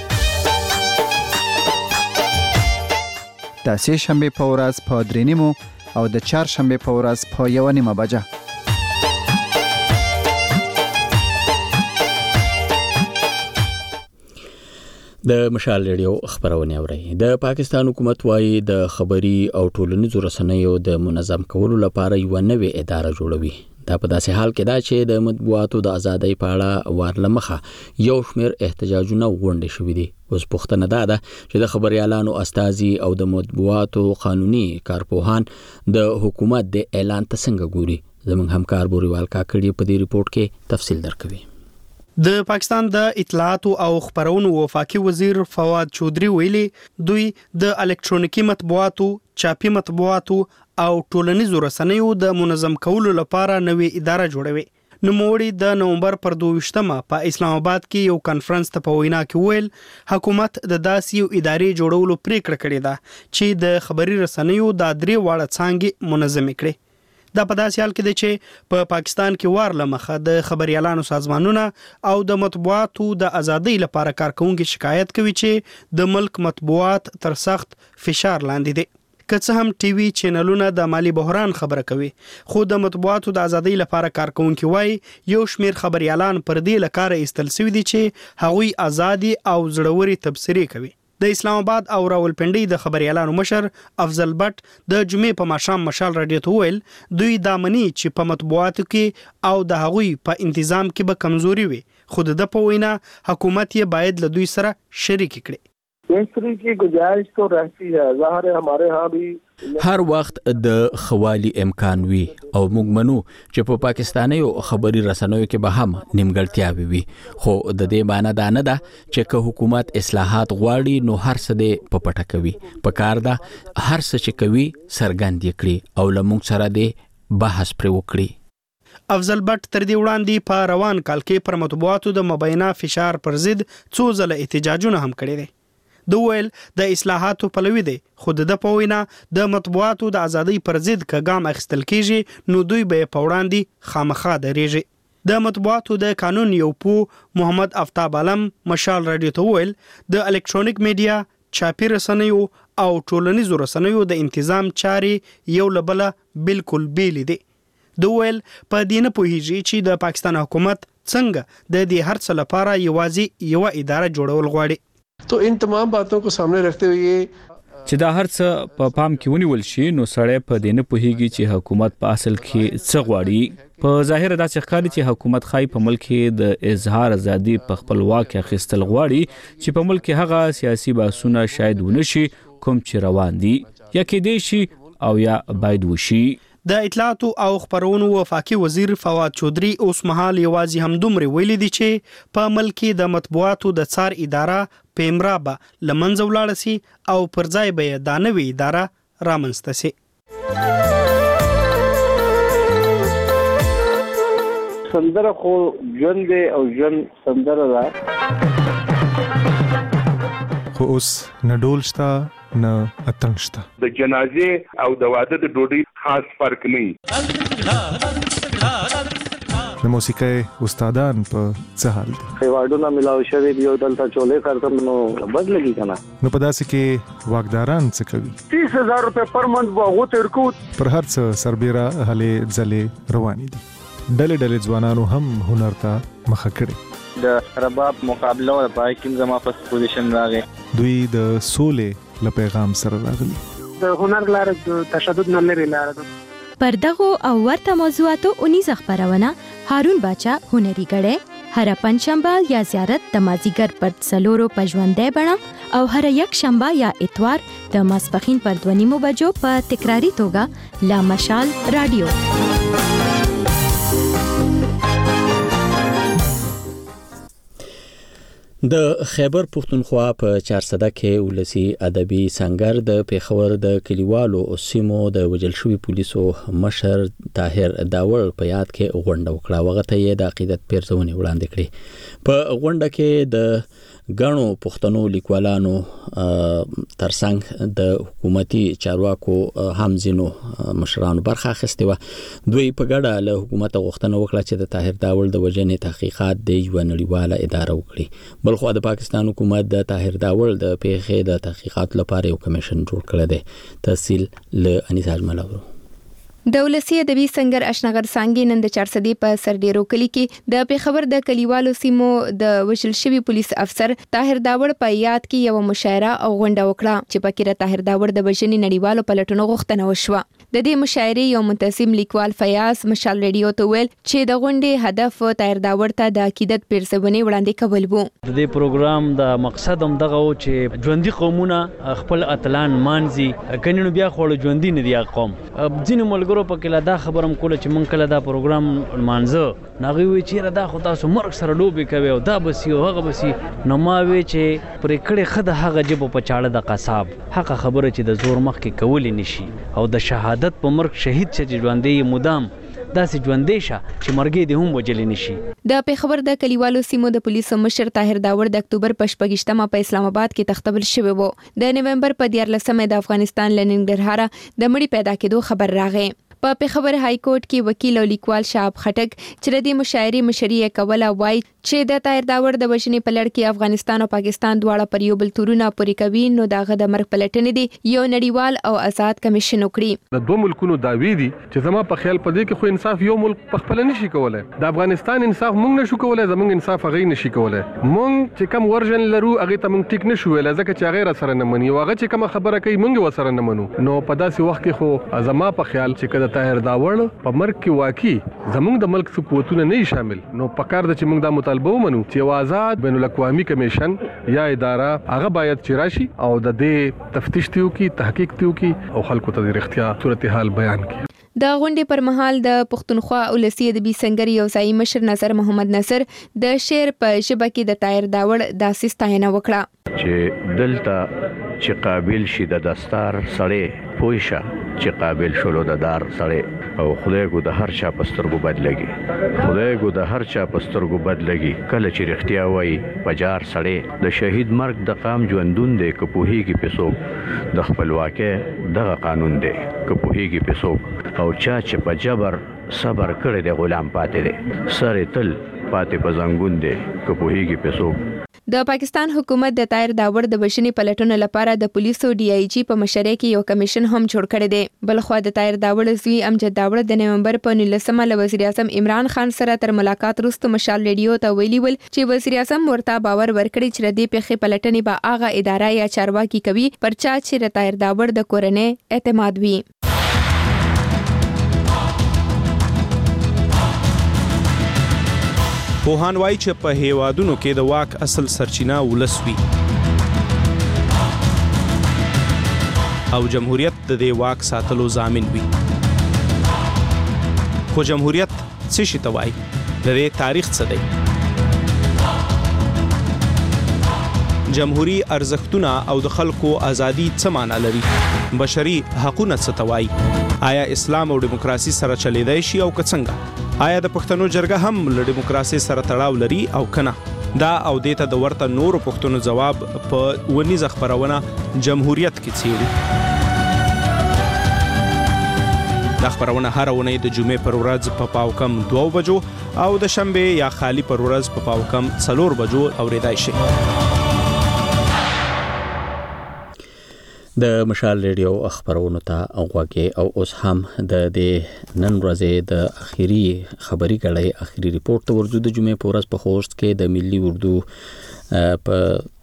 د سه شنبه په ورځ په درې نیمو او د چهار شنبه په ورځ په یو نیمه بجه. د مشال ریډیو خبرونه اوري. د پاکستان حکومت وايي د خبري او ټولنیزو رسنیو د منظم کولو لپاره یو نوې اداره جوړوي. دا په داسې حال کې دا چې د مطبوعاتو د ازادۍ په اړه ورلمخه یو شمېر احتجاجونه غونډې شوې دي. اوس پوښتنه دا ده چې د خبريالانو استازي او د مطبوعاتو قانوني کارپوهان د حکومت د اعلان ته څنګه ګوري. زموږ همکار بوريوال کاکړي په دې ریپورت کې تفصیل درکوي. د پاکستان د اطلاعات او خبرونو وفاقي وزیر فواد چودري ویلي دوی د الکترونیکي مطبوعاتو، چاپي مطبوعاتو او ټولنیزو رسنیو د منظم کولو لپاره نوې اداره جوړوي. نوموړي د نومبر پر دوه په اسلام آباد کې یو کانفرنس ته په وینا کې ویل حکومت د داسې یو ادارې جوړولو پریکړه کړې ده چې د خبري رسنیو د درې واړه څانګې منظم کړي. دا په داسې حال کې دی چې په پاکستان کې وار لمخه د خبريالانو سازمانونه او د مطبوعاتو د ازادۍ لپاره کارکونکي شکایت کوي چې د ملک مطبوعات تر سخت فشار لاندې دي. که څه هم ټي وي چینلونه د مالی بحران خبره کوي، خو د مطبوعاتو د ازادۍ لپاره کارکونکي وایي یو شمیر خبريالان پر دې لکاره ایستل شوي دي چې هغوی ازادي او زړوري تبصرې کوي. د اسلام آباد او راولپنډي د خبريالانو مشر افضل بټ د جمعې په ماښام مشال راډیو ته ویل دوی دا مني چې په مطبوعاتو کې او د هغوی په انتظام کې به کمزوري وي، خو د په وینا حکومت یې باید له دوی سره شریک کړي. اس طرح کی گنجائش تو رہتی ہے. ظاہر ہے ہمارے ہاں بھی هر وخت د خوالي امکان وي او موږ منو چې په پاکستاني خبري رسنیو کې به هم نیمګړتیاوي وي، خو د دې معنی دا نه ده چې که حکومت اصلاحات غواړي نو هر څه دې په پټه کوي. په کار ده هر څه چې کوي څرګند کړي او له موږ سره دې بحث پرې وکړي. افضل بټ تر دې وړاندې په روان کال کې پر مطبوعاتو د مبینه فشار پر ضد څو ځله احتجاجونه هم کړي دي. د ویل د اصلاحاتو پلوي دی، خو د په وینا د مطبوعاتو د ازادۍ پر ضد کګام اخیستل کیږي نو دوی به په وړاندې خامخا درېږي. د مطبوعاتو د قانون یو پو محمد افتاب علم مشال راډیو ته ویل د الکترونیک میډیا، چاپي رسنیو او ټولنیزو رسنیو د انتظام چارې یو له بله بالکل بیل دي. د ویل په دې نه پوهیږي چې د پاکستان حکومت څنګه د دې هر څه لپاره یوازې یو اداره جوړول غواړي. تو ان تمام باتوں کو سامنے رکھتے ہوئے چې دا هر څه په پام کې ونیول شي نو سړی په دې نه پوهیږي چې حکومت په اصل کې څه غواړي. په ظاهر دا چې ښکاري چې حکومت خای په ملک کې د اظهار ازادي په خپل واک اخیستل غواړي چې په ملک کې هغه سیاسي بحثونه شاید ونشي کوم چې روان دي یا کې دي شي او یا باید وشي. د اطلاعات او خبرونو وفاقي وزیر فواد چودري اوس مهال یوازې هم دومره ویلي دي چې په ملک کې د مطبوعاتو د څار اداره پیمرا به لمنځه ولاړ شي او پر ځای به د نوې اداره رامنځته شي. سندره خو ژوند دی او ژوند سندره ده. خو اوس نه ډول شته نه اتڼ شته. د جنازې او د واده د ډوډۍ خاص فرق نه وي. د موسیقۍ استادان په څه حال دي؟ خیواډونه ملاو شوی دی او دلته چولې کارته نو بد لګي کنه. نو په داسې کې واکداران څه کوي؟ تیس هزار روپے پر منت باغو تر کو پر هر څه سربېره هلې ځلې روانې دي. ډلې ډلې ځوانانو هم هنر ته مخه کړې. د رباب مقابله او پای کې زما په پوزیشن راغی. دوی د سولې له پیغام سره راغلي. د هنر لار د تشدد نه لري لار ده. پر دغه او ورته موضوعاتو اونیزه خبرونه هارون باچا هنري غړې هر پنځشنبه یا زیارت د مازیګر پر څلورو پژوندې بڼه او هر یک شنبه یا اتوار د ماسپخین پر دوه نیمو بجو په تکراری توګه لا مشال رادیو. د خیبر پښتونخوا په چارسده کې ولسی ادبي سنگر د پیښور د کلیوالو سیمو د وجل شوی پولیسو مشر طاهر داور په یاد کې غونډه وکړه. وغته یې د عقیدت پیرزونې وړاندې کړې. په غونډه کې د غنو پښتنو لیکوالانو ترڅنګ د حکومتي چارواکو همزینو مشرانو برخه اخیسته و. دوی په ګډه له حکومت غوښتنه وکړه چې د طاهر داول د وجنې تحقیقات د یو نړیواله اداره وکړي. بلخو د پاکستان حکومت د طاهر داول د پیښې د تحقیقات لپاره یو کمیشن جوړ کړی دی. تفصیل له انیس اجملو. د ولسی ادبي سنگر اشنغر سانګي نن د چارسدي په سرډیرو کلی کې د پیښور د کلیوالو سیمو د وشل شوی پولیس افسر طاهر داور په یاد کې یو مشاعره او غونډه وکړه چې پکې د طاهر داور د بشنی نړیوالو پلټونو غوښتنه وشوه. د دې مشاعرې یو منتظم لیکوال فیاض مشال ریډیو ته ویل چې د غونډې هدف طاهر داور ته د عقیدت پیرزونې وړاندې کول وو. د دې پروګرام د مقصد هم دغه و چې ژوندۍ قومونه خپل اتلان مانځي کنينو بیا خور ژوندۍ نه دی قوم. ځینې ملګرو په کله دا خبرم کوله چې مونږ کله دا پروګرام مانځه ناغي وی چې را دا خو تاسو مرګ سره لوبي کوي او دا بسی او هغه بسی. نو ما وی چې پرې کړه خد هغه جب په چاړه د قصاب حق خبره چې د زور مخ کې کول نشي او د شهادت په مرګ شهید چې ژوندې مدام داسې ژوندې شه چې مرګې دې هم وجل نشي. د پیښور د کلیوالو سیمو د پولیسو مشر طاهر داور د اکتوبر په شپږشتمه په اسلام آباد کې تختبل شوی وو. د نومبر په دیارلسمه د افغانستان لننګرهار د مړي پیدا کېدو خبر راغی. په پیښور های کورټ کې وکیل او لیکوال شعب خټک چې د دې مشاعرې مشري کوله وایي چې د طاهر داور د بشنی پلړ کې افغانستان او پاکستان دواړه پر یو بل تورونه پوری کوي نو داغه د مرګ پلټنې دي یو نړیوال او آزاد کمیشن وکړي. د دوه ملکونو داوی دي چې زما په خیال پدې کې خو انصاف یو ملک په خپل نشي کولای. د افغانستان انصاف مونږ نشو کولای زمونږ انصاف هغه نشي کولای. مونږ چې کوم ورژن لرو هغه ته مونږ ټیک نشو ویل ځکه چې هغه سره نه مني او هغه چې کوم خبره کوي مونږ وسره نه منو. نو په داسې وخت کې خو زما په خیال چې کله طاهر داور په مرګ کې واقعي زمونږ د ملک ثبوتونه نه شامل نو پکار د چې موږ د مطالبه ومنو چې آزاد بین الاقوامي کمیشن یا اداره هغه باید چې راشي او د دې تفتیش تیو کی تحقیق تیو کی او خلکو ته د اختیار صورتحال بیان کړي. د غونډې پر مهال د پښتونخوا ولسی ادبي سنگر یو ځای مشر نظر محمد نصر د شعر په ژبه کې د طاهر داور داسې ستاینه وکړه چې دلته چې قابل شي د دستار سړی پوښه چې قابل شولو د دار سړی او خدای کو د هر چا پسترګو بدلږي خدای کو د هر چا پسترګو بدلږي کله چې رښتیا وایي پجار سړی د شهید مرګ د قام ژوندون دی که پوهیږي پسوک د خپلواکۍ دغه قانون دی که پوهیږي پسوک او چا چې په جبر صبر کړی دی غلام پاتې دی سره تل پاتې په زنګون دی که پوهیږي پسوک. د پاکستان حکومت د طاهر داور د بشنی پلټونو لپاره د پولیسو ډي آی جی په مشرۍ کې یو کمیشن هم جوړ کړی دی. بلخو د طاهر داور زوی امجد داور د نومبر په نولسمه له وزیر اعظم عمران خان سره تر ملاقات وروسته مشال ریډیو ته ویلي ول چې وزیر اعظم ورته باور ورکړي چې د دې پیښې پلټنې به هغه اداره یا چارواکي کوي پر چا چې د طاهر داور د کورنۍ اعتماد وي. پوهان وایي چې په هیوادونو کې د واک اصل سرچینه ولس وي او جمهوریت د دې واک ساتلو ضامن وي. خو جمهوریت څه شي ته وایي؟ د دې تاریخ څه دی؟ جمهوری ارزښتونه او د خلکو ازادي څه معنی لري؟ بشري حقوقونه څه ته وایي؟ آیا اسلام او دیموکراسي سره چلیدای شي او که څنګه؟ آیا د پښتنو جرګه هم له دیموکراسي سره تړاو لري او کنه؟ دا او دیته د ورته نورو پښتنو جواب په ونیزه خبرونه جمهوریت کې څیړي. دا خبرونه هر ونې د جمعې پر ورځ په پاو کم دوه بجو او د شنبه یا خالی پر ورځ په پاو کم څلور بجو اوریدای شي. د مشال ریډیو خبرونو ته غوږی او اوس هم د دې نن ورځې د اخیری خبري غړې اخیری ریپورت ته ورځو. د جمعې په ورځ په خوست کې د ملي اردو په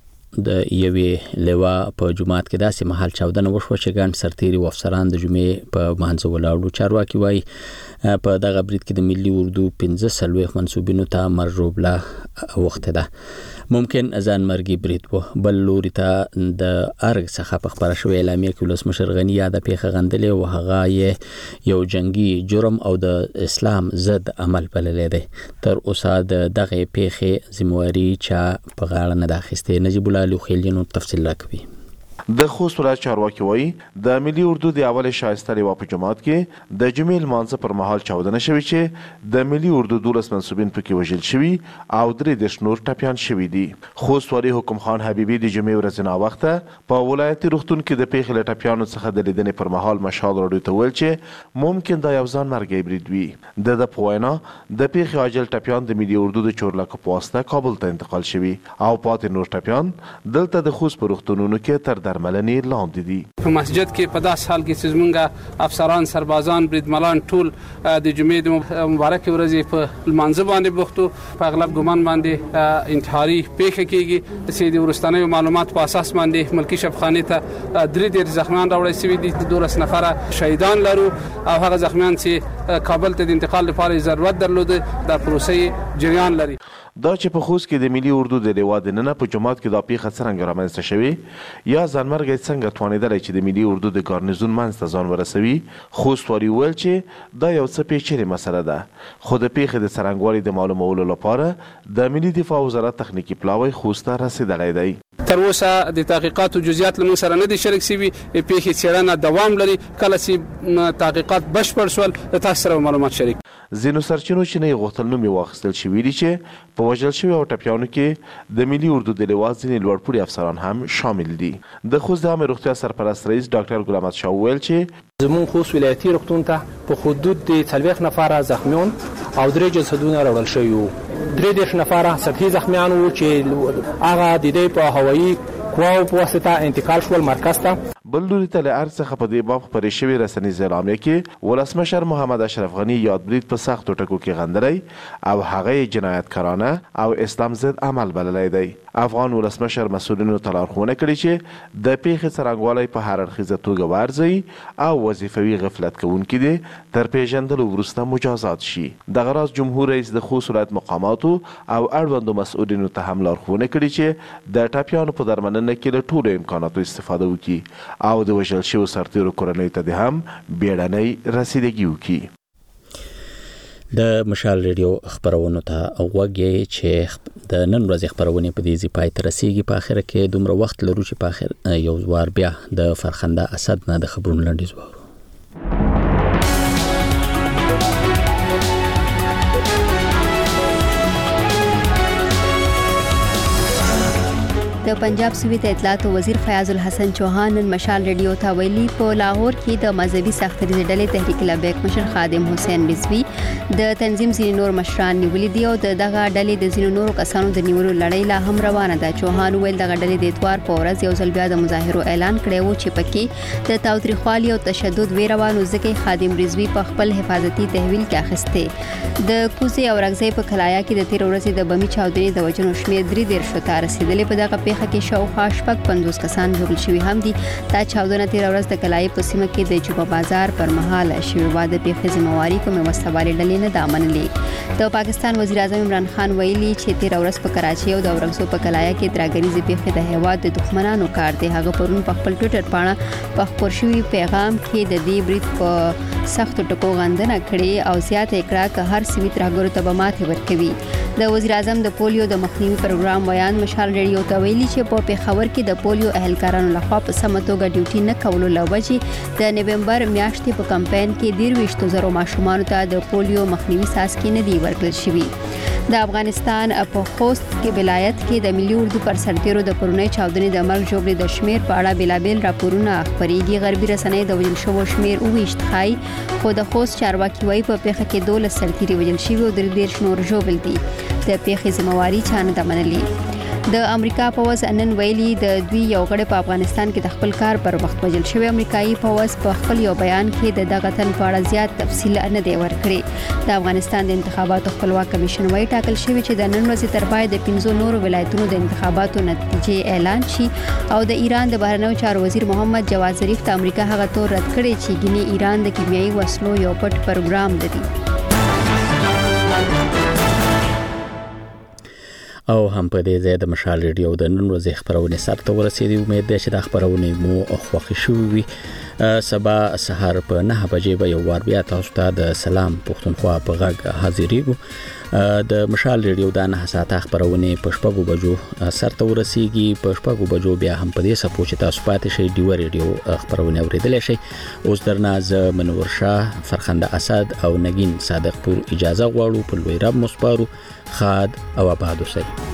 د یوې لوا په جماعت کې داسې محل چاودنه وشوه چې ګڼ سرتیري او افسران د جمعې په مانځه ولاړو. چارواکي وایي په دغه برید کې د ملي اردو پنځه څلوېښت منسوبینو ته مرجوبله وخته ده. ممکن ځان مرګي برید وو. بل لوري ته د ارګ څخه په خبره شوې اعلامیه کې ولسمشر غنی یاد پیښه غندلې او هغه یو جنگي جرم او د اسلام ضد عمل بللی دی. تر اوسه د دغه پیښې ذمہواری چا په غاړه نه اخیستې. نجیب الله لوخیلینو تفصیل راکوي. د خوست ولایت چارواکي وایي د ملي اردو د اول شایسته لوا په جماعت کې د جمعې لمانځه پر مهال چاودنه شوې چې د ملي اردو دولس منسوبین پکې وژل شوي او درې دېرش نور ټپیان شوي دي. خوست والي حکم خان حبیبي د جمعې ورځې ناوخته په ولایتي روغتون کې د پیښې له ټپیانو څخه د لیدنې پر مهال مشال راډیو ته ویل چې ممکن دا یو ځان مرګی برید وي. د د په وینا د پیښې عاجل ټپیان د ملي اردو د چورلکو په واسطه کابل ته انتقال شوي او پاتې نور ټپیان دلته د خوست په روغتونونو کې تر درملنې لاندې دي. په مسجد کې په داس حال کې چې زمونږ افسران سربازان بریدملان ټول د جمعې د مبارک ورځې په لمانځه باندې بوختو. په اغلب ګمان باندې انتحاري پیښه کېږي چې د ورستنیو معلومات په اساس باندې ملکی شفخانه ته درې ډېر زخمیان راوړل شوي دي. دولس نفره شهیدان لرو او هغه زخمیان چې کابل ته د انتقال لپاره ضرورت درلوده د پروسې جریان لري. دا چې په خوست کې د ملي اردو د لوا د ننه په جماعت کې دا پیښه څنګه رامنځته شوې یا ځانمرګی څنګه توانېدلی چې د ملي اردو د ګارنیزون منځ ته ځان ورسوي. خوست والي وویل چې دا یو څه پیچلې مسله ده خو د پیښې د څرنګوالي د معلومولو لپاره د ملي دفاع وزارت تخنیکي پلاوی خوست ته رسېدلی دی. تر اوسه د تحقیقاتو جزئیات له موږ سره نه دي شریک شوي. پیښې څېړنه دوام لري. کله چې تحقیقات بشپړ شول د تاسو سره معلومات شریک. ځینو سرچینو چې نه یې غوښتل نوم یې واخیستل چې ویلي چې په وژل شوي او ټپیانو کې د ملي اردو د لوا ځینې لوړپوړي افسران هم شامل دي. د خوست د عامې روغتیا سرپرست رئیس ډاکټر ګل احمد شاه وویل چې زموږ خوست ولایتي روغتون ته په حدود د څلوېښت نفره زخمیان او درې جسدونه راوړل شوي وو. درې دېرش نفره سطحي زخمیان وو چې هغه د دې په هوایي قواو په واسطه انتقال شول مرکز ته. بل لوري ته له ارګ څخه په دې باب خپرې شوې رسنیزې اعلامیه کې ولسمشر محمد اشرف غني یاد برید په سختو ټکو کې غندلی او هغه یې جنایتکارانه او اسلام ضد عمل بللی دی. افغان ولسمشر مسؤلینو ته لارښوونه کړې چې د پیښې څرنګوالی په هر اړخیزه توګه وارزوي او وظیفوي غفلت کوونکي دې تر پیژندلو وروسته مجازات شي. دغه راز جمهور رئیس د خوست ولایت مقاماتو او اړوندو مسؤلینو ته هم لارښوونه کړې چې د ټپیانو په درملنه کې له ټولو امکاناتو استفاده وکړي او د وژل شویو سرتیرو کورنۍ ته د هم بیړنۍ رسیدګي وکړي. د مشال ریډیو خبرونو ته غوږی چې د نن ورځې خبرونه په دې ځای پای ته رسیږي. په اخر کې دومره وخت لرو چې په اخر یو ځوار بیا د فرخنده اسد نه د خبرونو لنډیز وورو. د پنجاب صوبې د اطلاعات وزیر فیاض الحسن چوهان نن مشال ریډیو ته ویلي په لاهور کې د مذهبي سختریزې ډلې تحریک لبیک مشر خادم حسین رضوی د تنظیم ځینې نور مشران نیولي دي او دغه ډلې د ځینو نورو کسانو د نیولو لړۍ لا هم روانه ده. چوهان ویل دغه ډلې د اتوار په ورځ یو ځل بیا د مظاهرو اعلان کړی و چې پکې د تاوتریخوالي او تشدد ویره وه، نو ځکه خادم رضوی په خپل حفاظتي تحویل کې اخیستې. د کوزې او رګزۍ په کلایا کې د تیر ورځې د بمي چاودنې د وژنو شمېر درې دېرشو ته رسېدلی. په دغه پیښه کې شاوخوا شپږ پنځوس کسان ژوبل شوي هم دي. دا چاودنه تېره ورځ د کلایي په سیمه کې د جوبه بازار پر مهال شوې وه. د پیښې ذمهواري کومې وسله ډلې نه ده منلې. د پاکستان وزیر اعظم عمران خان ویلي چې تېره ورځ په کراچۍ او د اورګزو په کلایا کې ترهګریزې پیښې د هېواد د دښمنانو کار دی. هغه پرون په خپل ټویټر پاڼه په خپور شوي پیغام کې د دې برید په سختو ټکو غندنه کړې او زیاته یې کړه که هر سوي ترهګرو ته به ماتې ورکوي. د وزیر اعظم د پولیو د مخنیوي پروګرام ویان مشال ریډیو ته ویلي چې په پیښور کې د پولیو اهلکارانو لخوا په سمه توګه ډیوټي نه کولو لوجې د نومبر میاشتې په کمپاین کې دیرويشتو زرو ماشومان ته د پولیو مخنیوي څاڅکي نه دی ورکړل شوی. د افغانستان په خوست کې ولایت کې د ملي اردو پر سرتیرو د پرونی چاودنې د مرګ جوړې د شمیر په اړه بلابل راپورونه خبريږي. غربي رسنۍ د وژل شوو شمیر اوويشت خای خو د خوست چارواکي وایي په پیښه کې دولس سرتیري وژل شوي او درې دېرش نور ژوبل دي. د پیښې ذمہواري چا نه ده منلې. د امریکا پوځ نن ویلي د دوی یو غړی په افغانستان کې د خپل کار پر وخت وژل شوی. امریکایي پوځ په خپل یو بیان کې د دغه تن په اړه زیات تفصیل نه دی ورکړی. د افغانستان د انتخاباتو خپلواک کمیشن وايي ټاکل شوی چې د نن ورځې تر پای د پنځو نورو ولایتونو د انتخاباتو نتیجې اعلان شي او د ایران د بهرنیو چارو وزیر محمد جواد ظریف ته امریکا هغه تور رد کړی چې ګینه ایران د کیمیاوي وسلو یو پټ پروګرام لري. او هم په دې ځای د مشال ریډیو د نن ورځې خبرونه سرته ورسېدي. امید ده چې د خبرونه مو خوښ شوي. سبا سهار په نه بجې به یو وار بیا تاسو ته د سلام پښتونخوا په غږ حاضرېږو. د مشال ریډیو د نه ساعته خبرونه په شپږو بجو سرته ورسېږي. په شپږو بجو بیا هم په دې سپو چې تاسو پاتې شئ ډیو ریډیو خبرونه اوریدلای شئ. اوس درنه ز منور شاه، فرخنده اسد او نگین صادق پور اجازه غواړو. په لوی رب مصبارو خاد او آباد اوسئ.